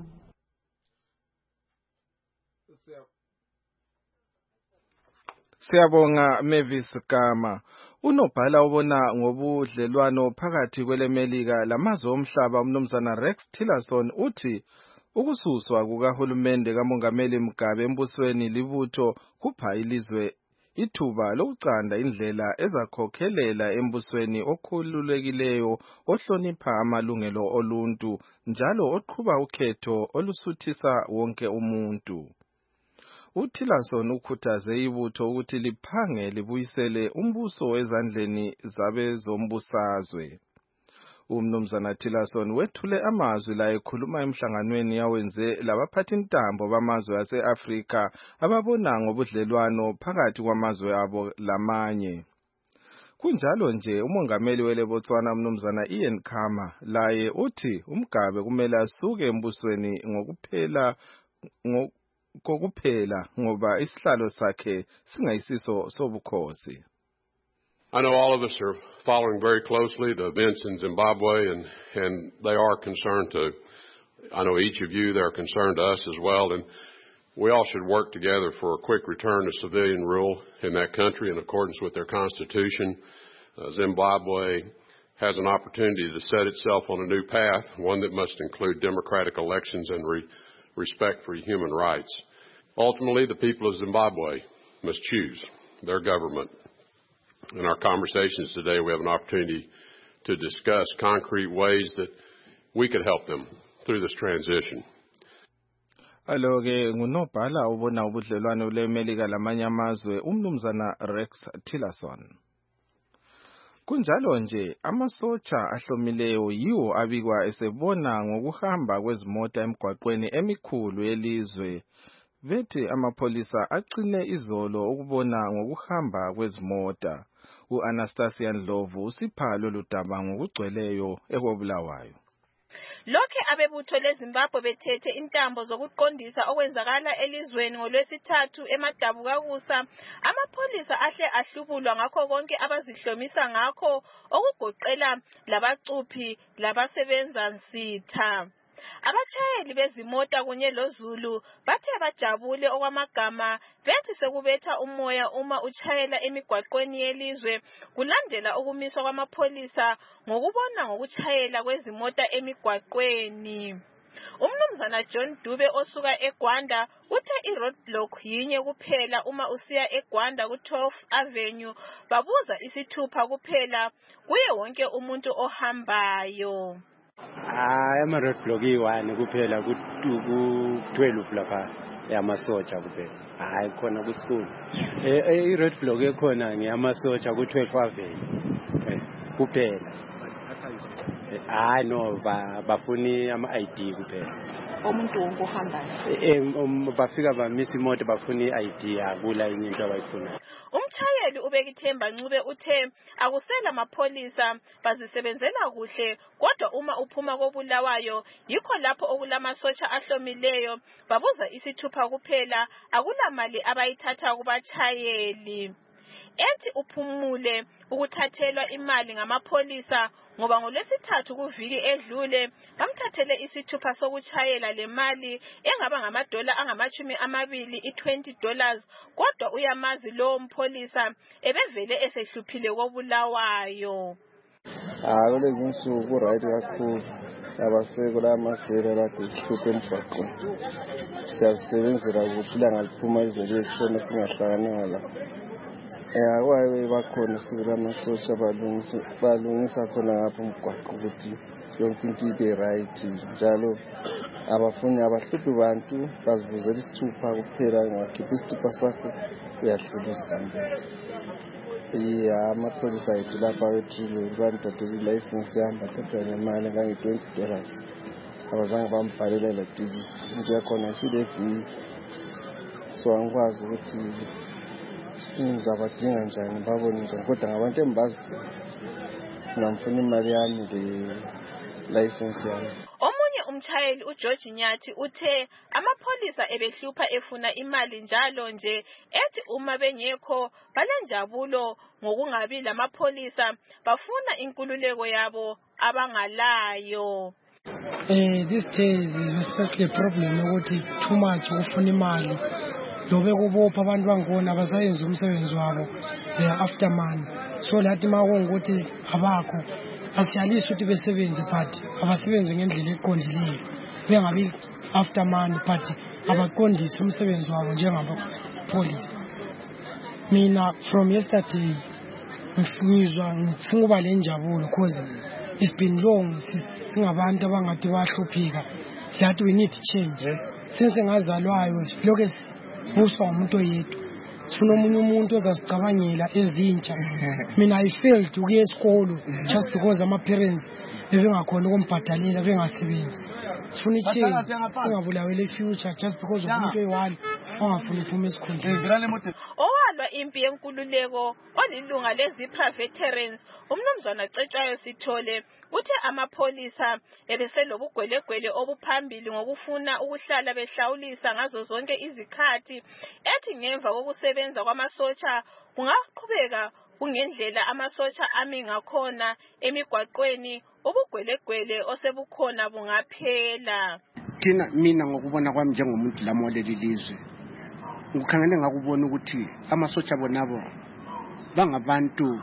Siyabonga Mavis Gama. Unobhala obona ngobudlelwano phakathi kwelemelika lamazwe omhlaba umnumzana Rex Tillerson uthi ukususwa kukahulumende kamongameli Mugabe embusweni libutho kupha ilizwe ithuba lokucanda indlela ezakhokhelela embusweni okhululekileyo ohlonipha amalungelo oluntu njalo oqhuba ukhetho olusuthisa wonke umuntu. uTillerson ukhuthaze ibutho ukuthi liphange libuyisele umbuso ezandleni zabezombusazwe. Umnumzana Tillerson wethule amazwi la ekhuluma emhlanganweni yawenze labaphathintambo bamazwe ase-Afrika ababona ngobudlelwano phakathi kwamazwe abo lamanye. Kunjalo nje umongameli weleBotswana umnumzana Ian Khama laye uthi uMgabe kumele asuke embusweni ngokuphela ngo kokuphela ngoba isihlalo sakhe singayisiso sobukhosi. I know all of us are following very closely the events in Zimbabwe, and, and they are concerned to, I know each of you, they're concerned to us as well, and we all should work together for a quick return to civilian rule in that country in accordance with their constitution. Uh, Zimbabwe has an opportunity to set itself on a new path, one that must include democratic elections and re- respect for human rights. Ultimately, the people of Zimbabwe must choose their government. In our conversations today, we have an opportunity to discuss concrete ways that we could help them through this transition. Aloke ngunobhala ubona ubudlelwano leMelika lamanye amazwe umnumzana Rex Tillerson. Kunjalo nje amasotsha ahlomileyo yiwo abikwa esebona ngokuhamba kwezimota emgwaqweni emikhulu yelizwe. Vethi amapolisa agcine izolo ukubona ngokuhamba kwezimota. U-Anastasia Ndlovu usiphalo ludaba ngokugcweleyo ekobulawayo. Lokhe abebutho leZimbabwe bethethe intambo zokuqondisa okwenzakala elizweni ngolwesithathu emadabukakusa, amapolisa ahle ahlubulwa ngakho konke abazihlomisa ngakho okugoqela labacuphi labasebenza nsitha. Abachayeli bezimota kunye loZulu bathe bajabule okwamagama bethi sekubetha umoya uma uchayela emigwaqweni yelizwe kulandela ukumiswa kwamapolisa ngokubona ngokuchayela kwezimota emigwaqweni. Umnumzana John Dube osuka eGwanda uthe i-roadblock yinye kuphela uma usiya eGwanda ku-twelfth Avenue babuza isithupha kuphela kuye wonke umuntu ohambayo. Ah, ama roadblock iwani kuphela ku twelve lapha yamasotsha kuphela. Hayi khona ku school. Eh i roadblock ekhona ngiyamasotsha ku twelfth Avenue. Kuphela. Ah no ba bafuni ama I D kuphela. Umuntu wonke ohambayo. Eh bafika bamisa imoto bafuni I D akula enye into abayifuna. Umchayeli ubekithemba Ncube uthe akusela amapolisa bazisebenzela kuhle kodwa uma uphuma kobulawayo yikho lapho okulamasotsha ahlomileyo babuza isithupha kuphela akulamali abayithatha kubachayeli. ethi uphumule ukuthathelwa imali ngamapholisa ngoba ngolwesithathu kuviki edlule bamthathele isithupha sokuchayela le mali engaba ngamadola angamachumi amabili i-twenty dollars kodwa uyamazi lo mpholisa ebevele esehluphile kobulawayo. Ah, kulezi nsuku right kakhulu abaseko la masela la disihluphe emgwaqweni. Siyasebenzela ukuthi ilanga liphuma izinto ezishona singahlakananga la. Eh kwaye bakhona sibula amasosha balungisa balungisa khona ngapha umgwaqo ukuthi yonke into ibe right njalo abafuni abahluphi bantu bazivuzela isithupha kuphela ngakhipha isithupha sakho uyadlulisa. Yeah, amapholisa ethu lapha wethile bantatele license yahamba thatha nemali ngange-twenty dollars abazange bambhalela la ticket into yakhona isilevi so angikwazi ukuthi ngizabadinga njani babone njani kodwa ngabantu embazi ngamfuna imali yami le-license yami. Omunye umchayeli uGeorge Nyathi uthe amapholisa ebehlupha efuna imali njalo nje ethi uma bengekho balenjabulo ngokungabi lamapholisa bafuna inkululeko yabo abangalayo. Eh these days is especially a problem ukuthi too much ukufuna imali lobe kubopha abantu bangona abasayenza umsebenzi wabo they are after money so lathi makungukuthi abakho asiyalisi ukuthi besebenze but abasebenze ngendlela eqondileyo bengabi after money but abaqondise umsebenzi wabo njengabapolisi. Mina from yesterday ngifungizwa ngifuna uba lenjabulo because it's been long singabantu abangathi bahluphika that we need to change since ngazalwayo lokho buswa umuntu oyedwa sifuna umunye umuntu ozasicabangela ezintsha. Mina I failed ukuya esikolo just because ama parents bebengakhona ukumbhadalela bengasebenzi. Sifuna ichange singabulawe le future just because umuntu oyi-one ongafuna uphuma esikhundleni. Owalwa impi yenkululeko olilunga lezipha veterans umnumzana Cetshwayo Sithole uthe amapholisa ebeselobugwelegwele obuphambili ngokufuna ukuhlala behlawulisa ngazo zonke izikhathi ethi ngemva kokusebenza kwamasotsha kungaqhubeka kungendlela amasotsha ami ngakhona emigwaqweni ubugwelegwele osebukhona bungaphela. Thina mina ngokubona kwami njengomuntu lamo leli lizwe ngikhangele ngakubona ukuthi amasotsha bonabo bangabantu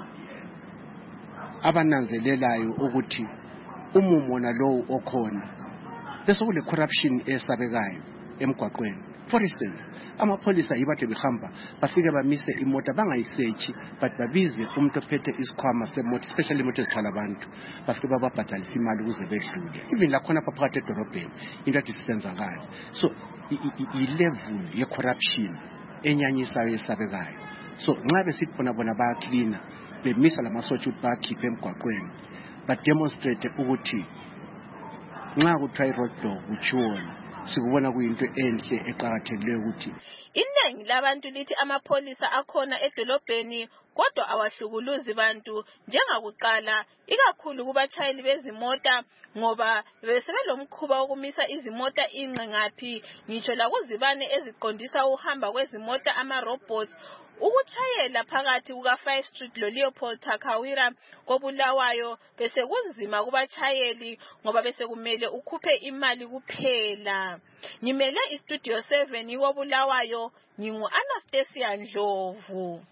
abananzelelayo ukuthi umumo nalowo okhona bese kule corruption esabekayo emgwaqweni. For instance amapholisa yibathe behamba bafike bamise imota bangayisearchi but babize umuntu ophethe isikhwama semota especially imoto ezithwala abantu bafike bababhadalisa imali ukuze bedlule even lakhona phakathi edorobheni into ethi sisenzakala. So i-level ye-corruption enyanyisayo esabekayo. So nxa besithi bona bona bayacleana bemisa lamasotsha ukuthi bakhiphe emgwaqweni bademonstrate ukuthi nxa kuthiwa i-roadblock uchiwona sikubona kuyinto enhle eqakathekileyo ukuthi iningi labantu lithi amapholisa akhona edolobheni kodwa awahlukuluzi bantu njengakuqala ikakhulu kubatshayeli bezimota ngoba besebelomkhuba wokumisa izimota inqe ngaphi ngitsho lakuzibane eziqondisa uhamba kwezimota ama-robots. Ukuchayela phakathi kuka five Street lo Leopold Takawira kobulawayo bese kunzima kubachayeli ngoba bese kumele ukhuphe imali kuphela. Ngimele iStudio seven kobulawayo ngingu Anastasia Ndlovu.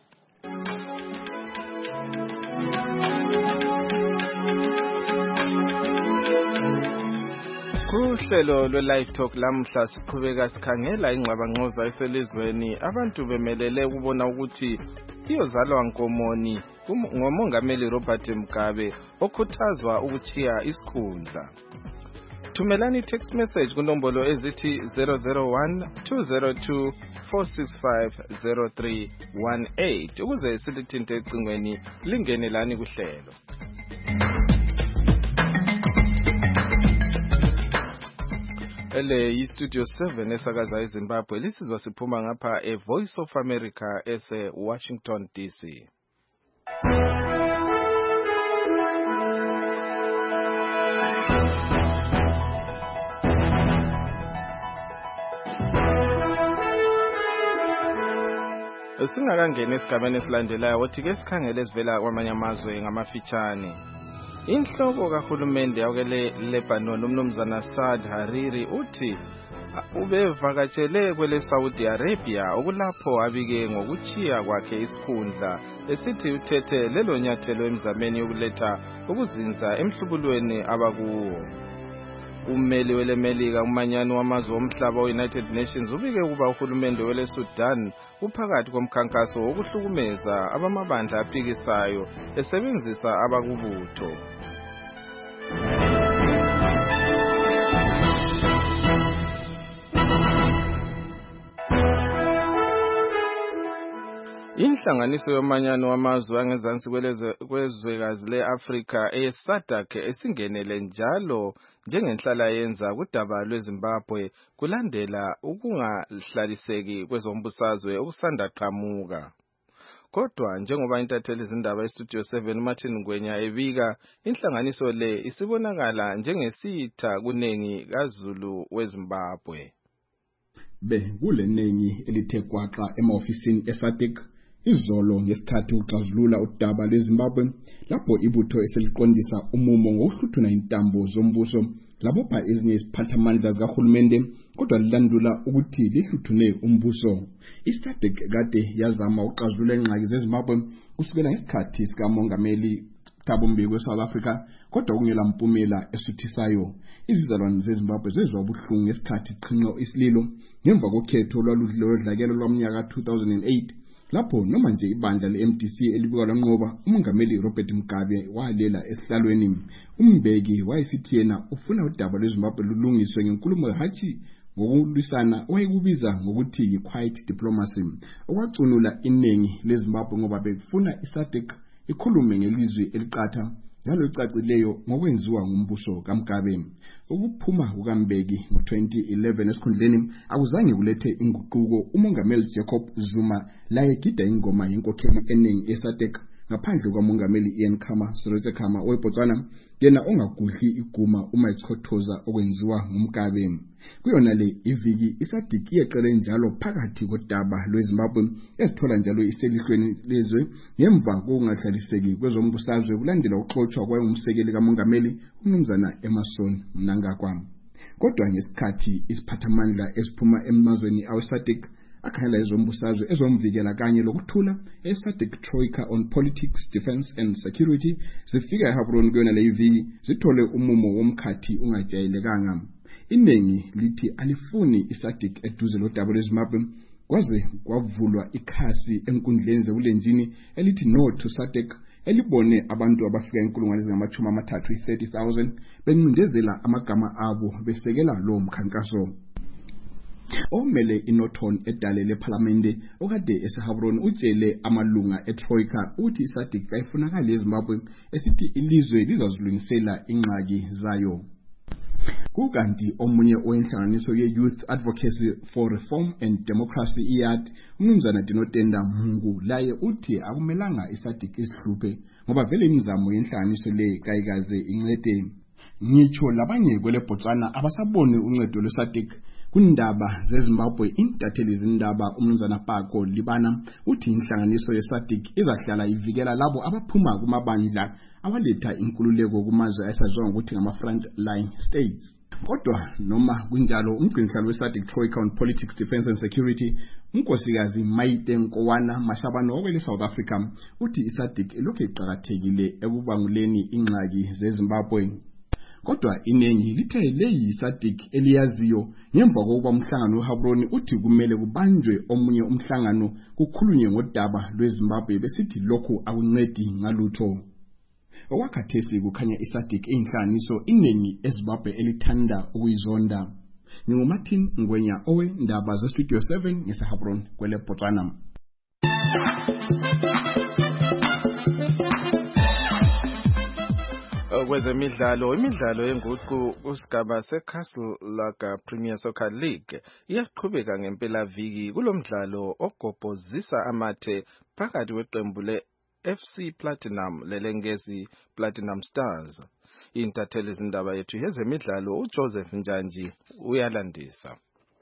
Kuhlelo lwe-Live Talk lamhla siqhubeka sikhangela ingxabangxoza eselizweni abantu bemelele ukubona ukuthi iyozalwa nkomoni ngomongameli Robert Mugabe okhuthazwa ukuchiya isikhundla. Thumelani text message kunombolo ezithi zero zero one two zero two four six five zero three one eight ukuze silithinte ecingweni lingenelani kuhlelo. Ele iStudio seven esakaza eZimbabwe lisizwa siphuma ngapha eVoice of America ese Washington D C. singakangeni esigabeni esilandelayo wothi ke sikhangele sivela kwamanye amazwe ngamafitshane. Inhloko kahulumende yakele Lebanon umnumzana Saad Hariri uthi ubevakatshele kwele Saudi Arabia okulapho abike ngokuchiya kwakhe isikhundla esithi uthethe lelo nyathelo emzameni yokuletha ukuzinza emhlubulweni abakuwo. Ummeli wele Melika umanyano wamazwe omhlaba we-United Nations ubike kuba uhulumende wele Sudan uphakathi komkhankaso wokuhlukumeza abamabandla aphikisayo esebenzisa abakubutho. Inhlanganiso yomanyano wamazwe angezansi kwezwekazi le-Afrika e-SADC esingenele njalo njengenhlala yenza kudaba lweZimbabwe kulandela ukungahlaliseki kwezombusazwe okusanda qhamuka. Kodwa njengoba intatheli izindaba eStudio seven uMartin Ngwenya ebika, inhlanganiso le isibonakala njengesitha kunengi kaZulu weZimbabwe. Be kulenengi elithe kwaxa ema-ofisini eSADC izolo ngesikhathi uxazulula udaba lweZimbabwe lapho ibutho eseliqondisa umumo ngokuhluthuna intambo zombuso labopha ezinye iziphathamandla zikahulumende kodwa lilandula ukuthi lihluthune umbuso. iSADC kade yazama uxazulula ingxaki zeZimbabwe kusukela ngesikhathi sikamongameli Thabo Mbeki weSouth Africa kodwa kungela mpumela esuthisayo. Izizalwane zeZimbabwe zezwa ubuhlungu ngesikhathi qhinqo isililo ngemva kokhetho olwaludlakelo lwamnyaka two thousand eight lapho noma nje ibandla le-M D C elibikwa lanqoba umongameli Robert Mugabe walela esihlalweni. uMbeki wayesithi yena ufuna udaba lweZimbabwe lulungiswe ngenkulumo hathi ngokulwisana wayekubiza ngokuthi yi-quiet diplomacy okwacunula iningi leZimbabwe ngoba befuna iSADC ikhulume ngelizwi eliqatha njalo licacileyo ngokwenziwa ngumbuso kaMugabe. Ukuphuma kukaMbeki ngo-twenty eleven esikhundleni akuzange kulethe inguquko. umongameli Jacob Zuma layegida ingoma yenkokheli eningi eSADC ngaphandle kwamongameli Ian Khama Seretse Khama weBotswana yena ongagudli iguma uma echothoza okwenziwa ngumgabe. Kuyona le iviki iSADC iyecele njalo phakathi kodaba lweZimbabwe esithola njalo iselihlweni lezwe ngemva kokungahlaliseki kwezombusazwe kulandela ukuxoxwa kwayumsekeli kamongameli umnumzana Emerson Mnangagwa. Kodwa ngesikhathi isiphathamandla esiphuma emazweni aweSADC akhangela ezombusazwe ezomvikela kanye lokuthula eSADC Troika on Politics, Defense and Security zifika eHabroni kuyona le iviki zithole umumo womkhathi ungajayelekanga. Iningi lithi alifuni iSADC eduze lodaba lweZimbabwe kwaze kwavulwa ikhasi enkundleni zebulenjini elithi no to SADC elibone abantu abafika inkulungwane ezingamachumi amathathu thirty thousand bencindezela amagama abo besekela lo mkhankaso. Omele iNorton edale leParliamente okade eseHabroni utshele amalunga eTroika uthi iSADC kayifunakala eZimbabwe esithi ilizwe lizazilungisela ingxaki zayo. Kukanti omunye owenhlanganiso ye-Youth Advocacy for Reform and Democracy I Y A D umnumzana Dinotenda Mhungu laye uthi akumelanga iSADC isihluphe ngoba vele imizamo yenhlanganiso le kayikaze incede. Ngitsho labanye kwele Botswana abasabone uncedo lweSADC kundaba zeZimbabwe. Intatheli zindaba umnumzana Pako Libana uthi inhlanganiso yeSADC izahlala ivikela labo abaphuma kumabandla awaletha inkululeko kumazwe asaziwa ngokuthi ngama-front line states. Kodwa noma kunjalo umgcinihlalo weSADC Troika on Politics, Defense and Security unkosikazi Maite Nkowana Mashabane owele South Africa uthi iSADC ilokhu iqhakathekile ekubanguleni ingxaki zeZimbabwe. Kodwa iningi lithe leyi iSADC eliyaziyo ngemva kokuba umhlangano weHabroni uthi kumele kubanjwe omunye umhlangano kukhulunywe ngodaba lweZimbabwe besithi lokhu akuncedi ngalutho. Okwakhathesi kukhanya iSADC inhlanganiso iningi eZimbabwe elithanda ukuyizonda. NginguMartin Ngwenya owendaba zeStudio seven ngeseHabroni kwele Botswana. Kwezemidlalo, imidlalo yenguqu kusigaba seCastle Lager Premier Soccer League iyaqhubeka ngempela viki kulomdlalo ogobhozisa amathe phakathi kweqembu le-F C Platinum lelengezi Platinum Stars. Intatheli izindaba yethu yezemidlalo uJoseph Njanji uyalandisa.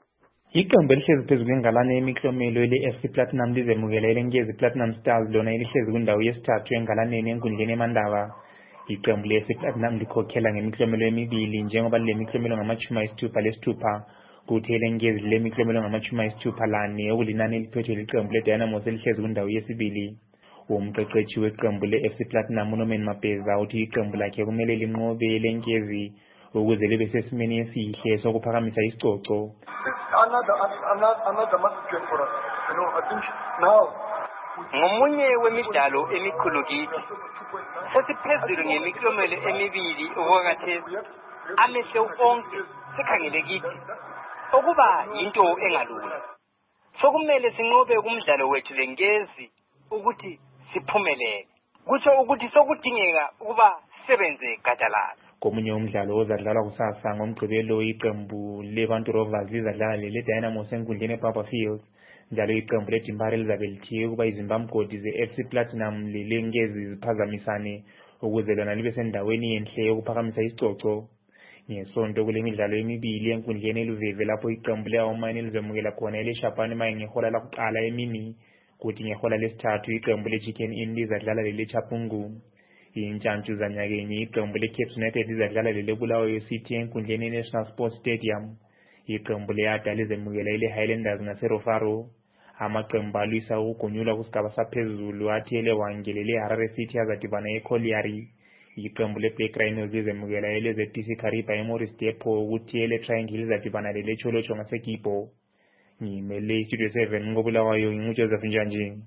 Iqembu elihlezi phezu kwengalane yemiklomelo ele-F C Platinum lizemukela elenkezi Platinum Stars lona elihlezi kundawo yesithathu engalaneni enkundleni emandaba. Iqembu le-F C Platinum likhokhela ngemiklomelo emibili njengoba lile miklomelo ngamachumi ayisithupha lesithupha kuthi elenkezi lile miklomelo ngamachumi ayisithupha lane okulinani eliphethwe liqembu le-Dynamos elihlezi kundawo yesibili. Umqeqeshi weqembu le-F C Platinum uNorman Mabheza uthi iqembu lakhe kumele linqobe elenkezi ukuze libe sesimeni esihle sokuphakamisa isicoco. Another, another, another massive game for us. You know, I think now. Ngomunye wemidlalo emikhulu kithi. Sesiphezulu ngemiklomelo emibili okwakhathesi. Amehlo onke sekhangele kithi. Okuba into engalula. Sokumele sinqobe kumdlalo wethu lenkezi ukuthi siphumelele. Kusho ukuthi sokudingeka ukuba sisebenze gadalala. Komunye umdlalo ozadlalwa kusasa ngomgqibelo iqembu leBantu Rovers lizadlala le-Dynamos enkundleni eBaba Fields njalo iqembu leDimbara lizabe lithiye ukuba izimbamgodi ze-F C Platinum lenkezi ziphazamisane ukuze lona libe sendaweni enhle yokuphakamisa isicoco. Ngesonto kule midlalo emibili enkundleni eLuveve lapho iqembu le-Aumani lizomukela khona ele-Shabane maye ngehola lakuqala emini kuthi ngehola lesithathu iqembu le-Chicken Inn lizadlala lele-Chapungu. Intshantshu zanyakenye iqembu le-Cape United lizadlala lele-Bulawayo City enkundleni ye-National Sports Stadium. Iqembu le-Ada lizemukela ile-Highlanders ngase-Rofaro. Amaqembu alwisa ukugonyulwa kusigaba saphezulu athi ele-Wangele le-Harare City azadibana e-Colliery. Iqembu le-Black Rhinos lizemukela ele-Z T C Kariba e-Morris Depot ukuthi ele-Triangle lizadibana lele-Cholocho ngase-Kipo. Ngimele iStudio seven ngoBulawayo nginguJoseph Njanjing.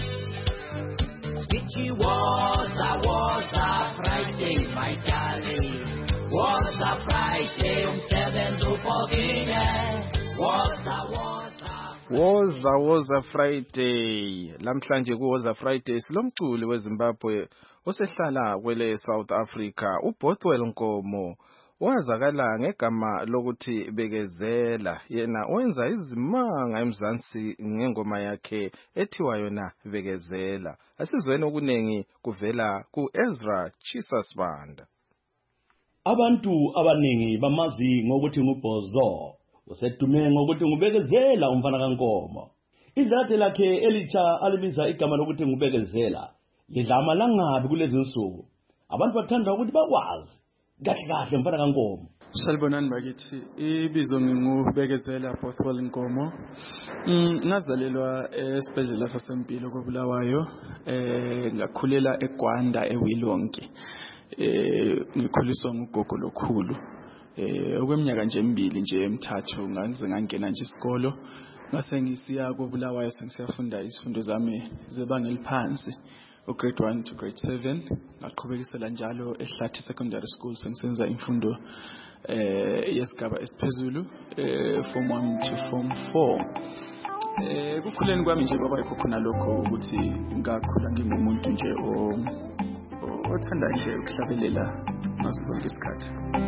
It was a, was a Friday, my darling. Was a Friday, um seven to fourteen. Was a, was a Woza woza Friday. Lamhlanje kuwoza Friday silomculi weZimbabwe osehlala kwele South Africa uBothwell Nkomo. Wazakala ngegama lokuthi Bekezela. Yena wenza izimanga eMzansi ngengoma yakhe ethiwa yona Bekezela. Asizweni okunengi kuvela kuEzra Chisasbanda. Abantu abaningi bamazi ngokuthi nguBhozo. Usedume ngokuthi nguBekezela umfana kaNkomo. Izathe lakhe elitsha alibiza igama lokuthi nguBekezela lidlama langabi kulezi insuku. Abantu bathanda ukuthi bakwazi kahle kahle mfana kaNkomo. Salibonani bakithi, ibizo nginguBekezela Bothwell Nkomo. Mm ngazalelwa esibhedlela saseMpilo koBulawayo, eh ngakhulela eGwanda eWilonke. Eh ngikhuliswa ngugogo lokhulu. Eh okweminyaka nje emibili nje emithathu nganze ngangena nje isikolo. Ngase ngisiya koBulawayo sengisiyafunda izifundo zami zebanga eliphansi. grade one to grade seven ngaqhubekisela njalo eHlathi Secondary School sengisenza imfundo eh yesigaba esiphezulu eh form one to form four. Eh kukhuleni kwami nje baba yikho khona lokho ukuthi ngakhula ngingumuntu nje othanda nje ukuhlabelela ngaso sonke isikhathi.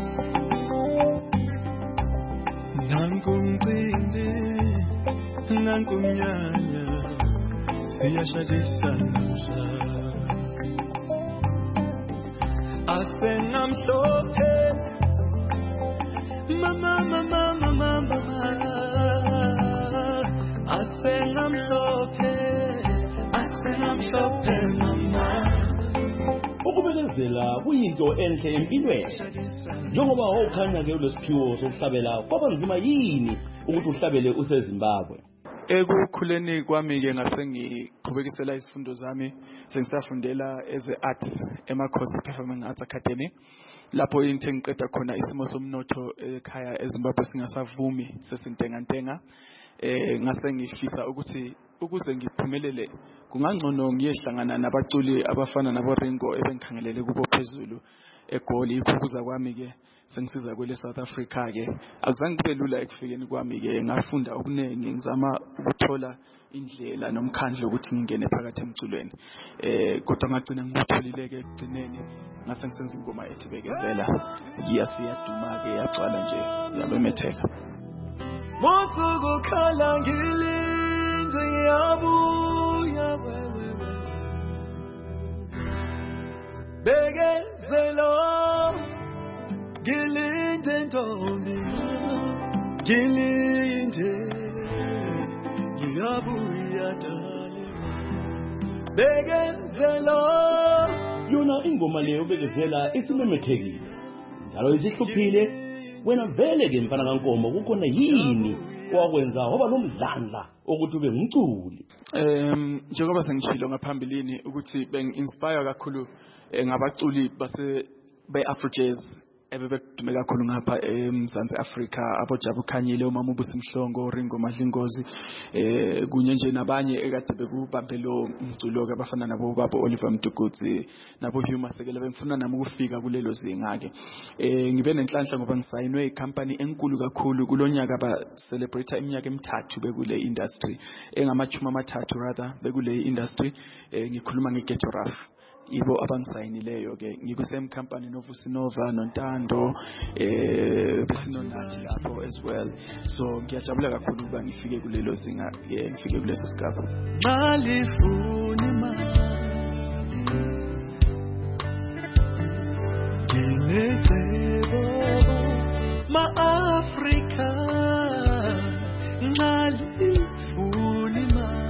Nankumcinde nankumnyanya siyashadisana asengamhlophe mama mama mama mama asengamhlophe asengamhlophe mama. Ukubekezela kuyinto enhle empilweni. Njengoba wawukhanya ke ulesiphiwo sokuhlabela kwaba nzima yini ukuthi uhlabele useZimbabwe? Ekukhuleni kwami ke ngase ngiqhubekisela izifundo zami sengisafundela as a art eMakhosi Performing Arts Academy. Lapho into engiqeda khona isimo somnotho ekhaya eZimbabwe singasavumi sesintenga ntenga. Eh ngase ngifisa ukuthi ukuze ngiphumelele kungangcono ngiyehlangana nabaculi abafana nabo Ringo ebengikhangelele kubo phezulu eGoli. Ikhukuza kwami ke sengisiza kwele South Africa ke akuzange kube lula ekufikeni kwami ke ngafunda okuningi ngizama ukuthola indlela nomkhandlo ukuthi ngingene phakathi emculweni eh kodwa ngagcina ngitholile ke ekugcineni ngase ngisenza ingoma ethi Bekezela yasiyaduma ke yagcwala nje yabemetheka. Mosuku khala ngilinze yabuya wewe Bekezela Gilinde ntombi Gilinde yona ingoma leyo bekezela isimemethekile njalo isihluphile wena vele ke mfana kaNkomo kukhona yini owakwenza waba nomdlandla ukuthi ube ngumculi? Um njengoba sengishilo ngaphambilini ukuthi bengi-inspire kakhulu ngabaculi base be-Afro Jazz ebebekudume kakhulu ngapha eMzansi Afrika, aboJabu Khanyile, uMama uBusimhlongo, Ringo Madlingozi, eh kunye nje nabanye ekade bekubambe lo mculo ke abafana nabo baba Oliver Mdugudzi nabo Hugh Masekela bengifuna nami ukufika kulelo zinga ke. Eh ngibe nenhlanhla ngoba ngisayinwe icompany enkulu kakhulu kulonyaka ba celebrate iminyaka emithathu bekule industry engamachuma amathathu rather bekule industry. Eh ngikhuluma ngeGhetto Rough, ibo abangisayinileyo ke ngikusame company noVusinova noNtando eh besinonathi lapho as well. So ngiyajabula kakhulu ukuba ngifike kulelo zinga, ngifike kuleso sigaba. Ngalifuni mali nginecebo ma Africa ngalifuni mali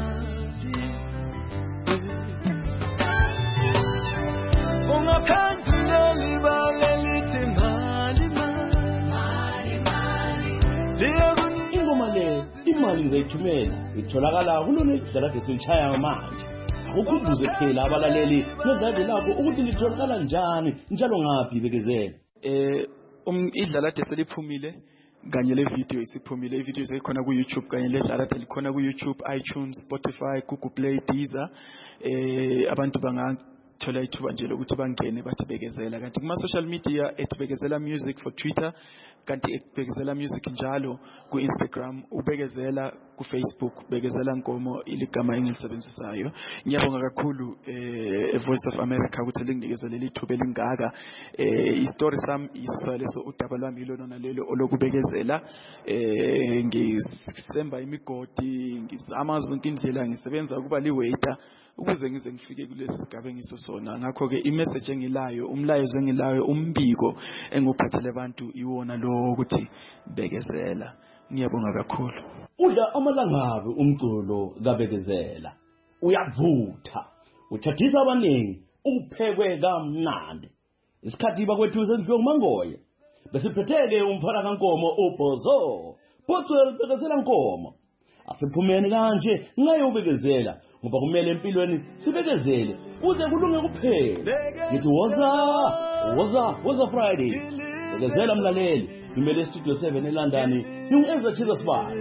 ungaphandle balelithi mali mali mali ingoma le imali ngizayithumela itholakala kulona idlala desilishaya manje. Akukhumbuze phela abalaleli nezade lakho ukuthi litholakala njani njalo ngaphi bekezela. Eh um idlala deseliphumile kanye le video isiphumile, ivideo seyikhona ku YouTube kanye le dlala likhona ku YouTube, iTunes, Spotify, Google Play, Deezer. Eh abantu banga thola ithuba nje lokuthi bangene bathi bekezela, kanti kuma social media etbekezela music for Twitter, kanti etbekezela music njalo ku Instagram, ubekezela ku Facebook, bekezela Nkomo iligama engilisebenzisayo. Ngiyabonga kakhulu eh Voice of America ukuthi linginikezele lithuba lingaka. Eh istory sami isaleso udaba lwami yilona nalelo olokubekezela. Eh ngisemba imigodi, ngizama zonke indlela, ngisebenza kuba liwaiter ukuze ngize ngifike kulesi sigaba engisosona. Ngakho ke imessage engilayo, umlayezo engilayo, umbiko enguphathele abantu iwona lo ukuthi bekezela. Ngiyabonga kakhulu. Udla amalangabe umculo kabekezela, uyavutha, uthathisa abaningi, uphekwe kamnandi. Isikhathi bakwethu sendifike kuMangoye besiphetheke umfana kaNkomo uBhozo Botswell bekezela Nkomo. Asiphumene kanje ngayobekezela ngoba kumele empilweni sibekezele uze kulunge kuphela. Ngithi woza woza woza Friday bekezela mlaleli ngimele studio seven eLondon ngingenza chiza sibani.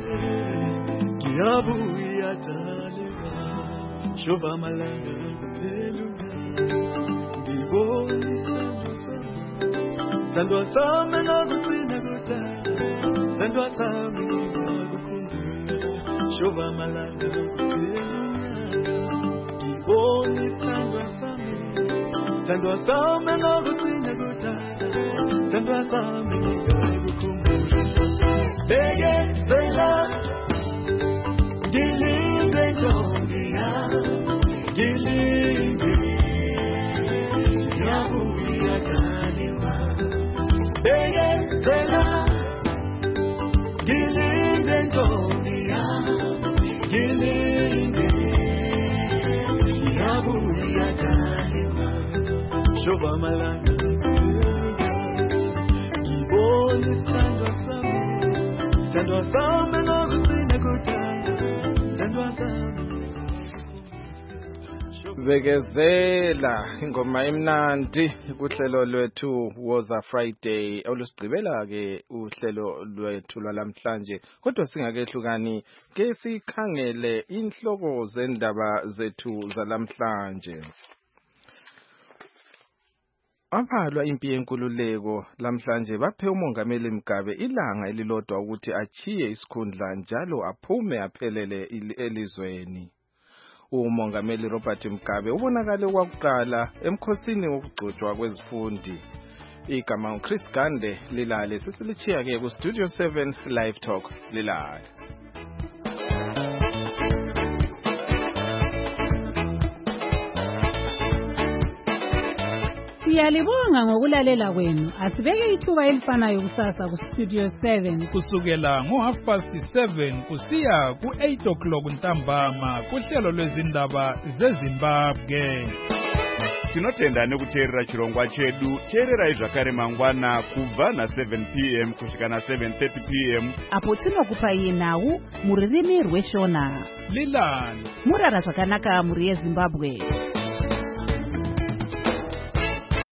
Ngiyabuya daleka shoba malanga kuthelu ngibonisa sandwa sami ngakugcina kudala sandwa sami ngakukhumbula shoba malanga kuthelu sandwa sami sandwa sami ngakugcina kudala sandwa sami ngakukhumbula bekezela Gilinde Tongia, Gilinde, Yabuya Kaniwa, Beye Bela, Gilinde Tongia, Gilinde, Yabuya Kaniwa, Shoba Malanga, Giboni Sandwa Sami, Sandwa Sami no Kusina Kuta. Bekezela ingoma emnandi kuhlelo lwethu Woza Friday olusigqibela ke uhlelo lwethu lwalamhlanje. Kodwa singakehlukani ke sikhangele inhloko zendaba zethu zalamhlanje. Abalwa impi yenkululeko lamhlanje baphe uMongameli Mugabe ilanga elilodwa ukuthi achiye isikhundla njalo aphume aphelele elizweni. uMongameli Robert Mugabe ubonakale kwakuqala emkhosini wokugcotshwa kwezifundi. Igama uChris Gande lilale sisilichiya ke ku Studio seven Live Talk lilale. Siyalibonga ngokulalela kwenu. Asibeke ithuba elifanayo kusasa ku Studio seven kusukela ngo half past seven kusiya ku eight o'clock ntambama kuhlelo lwezindaba zeZimbabwe. Tinotenda nekuteerera chirongwa chedu. Teererai zvakare mangwana kubva na seven p m kusvika na seven thirty p m apo tinokupai nhau mururimi rweshona. Lilani murara zvakanaka muri yeZimbabwe.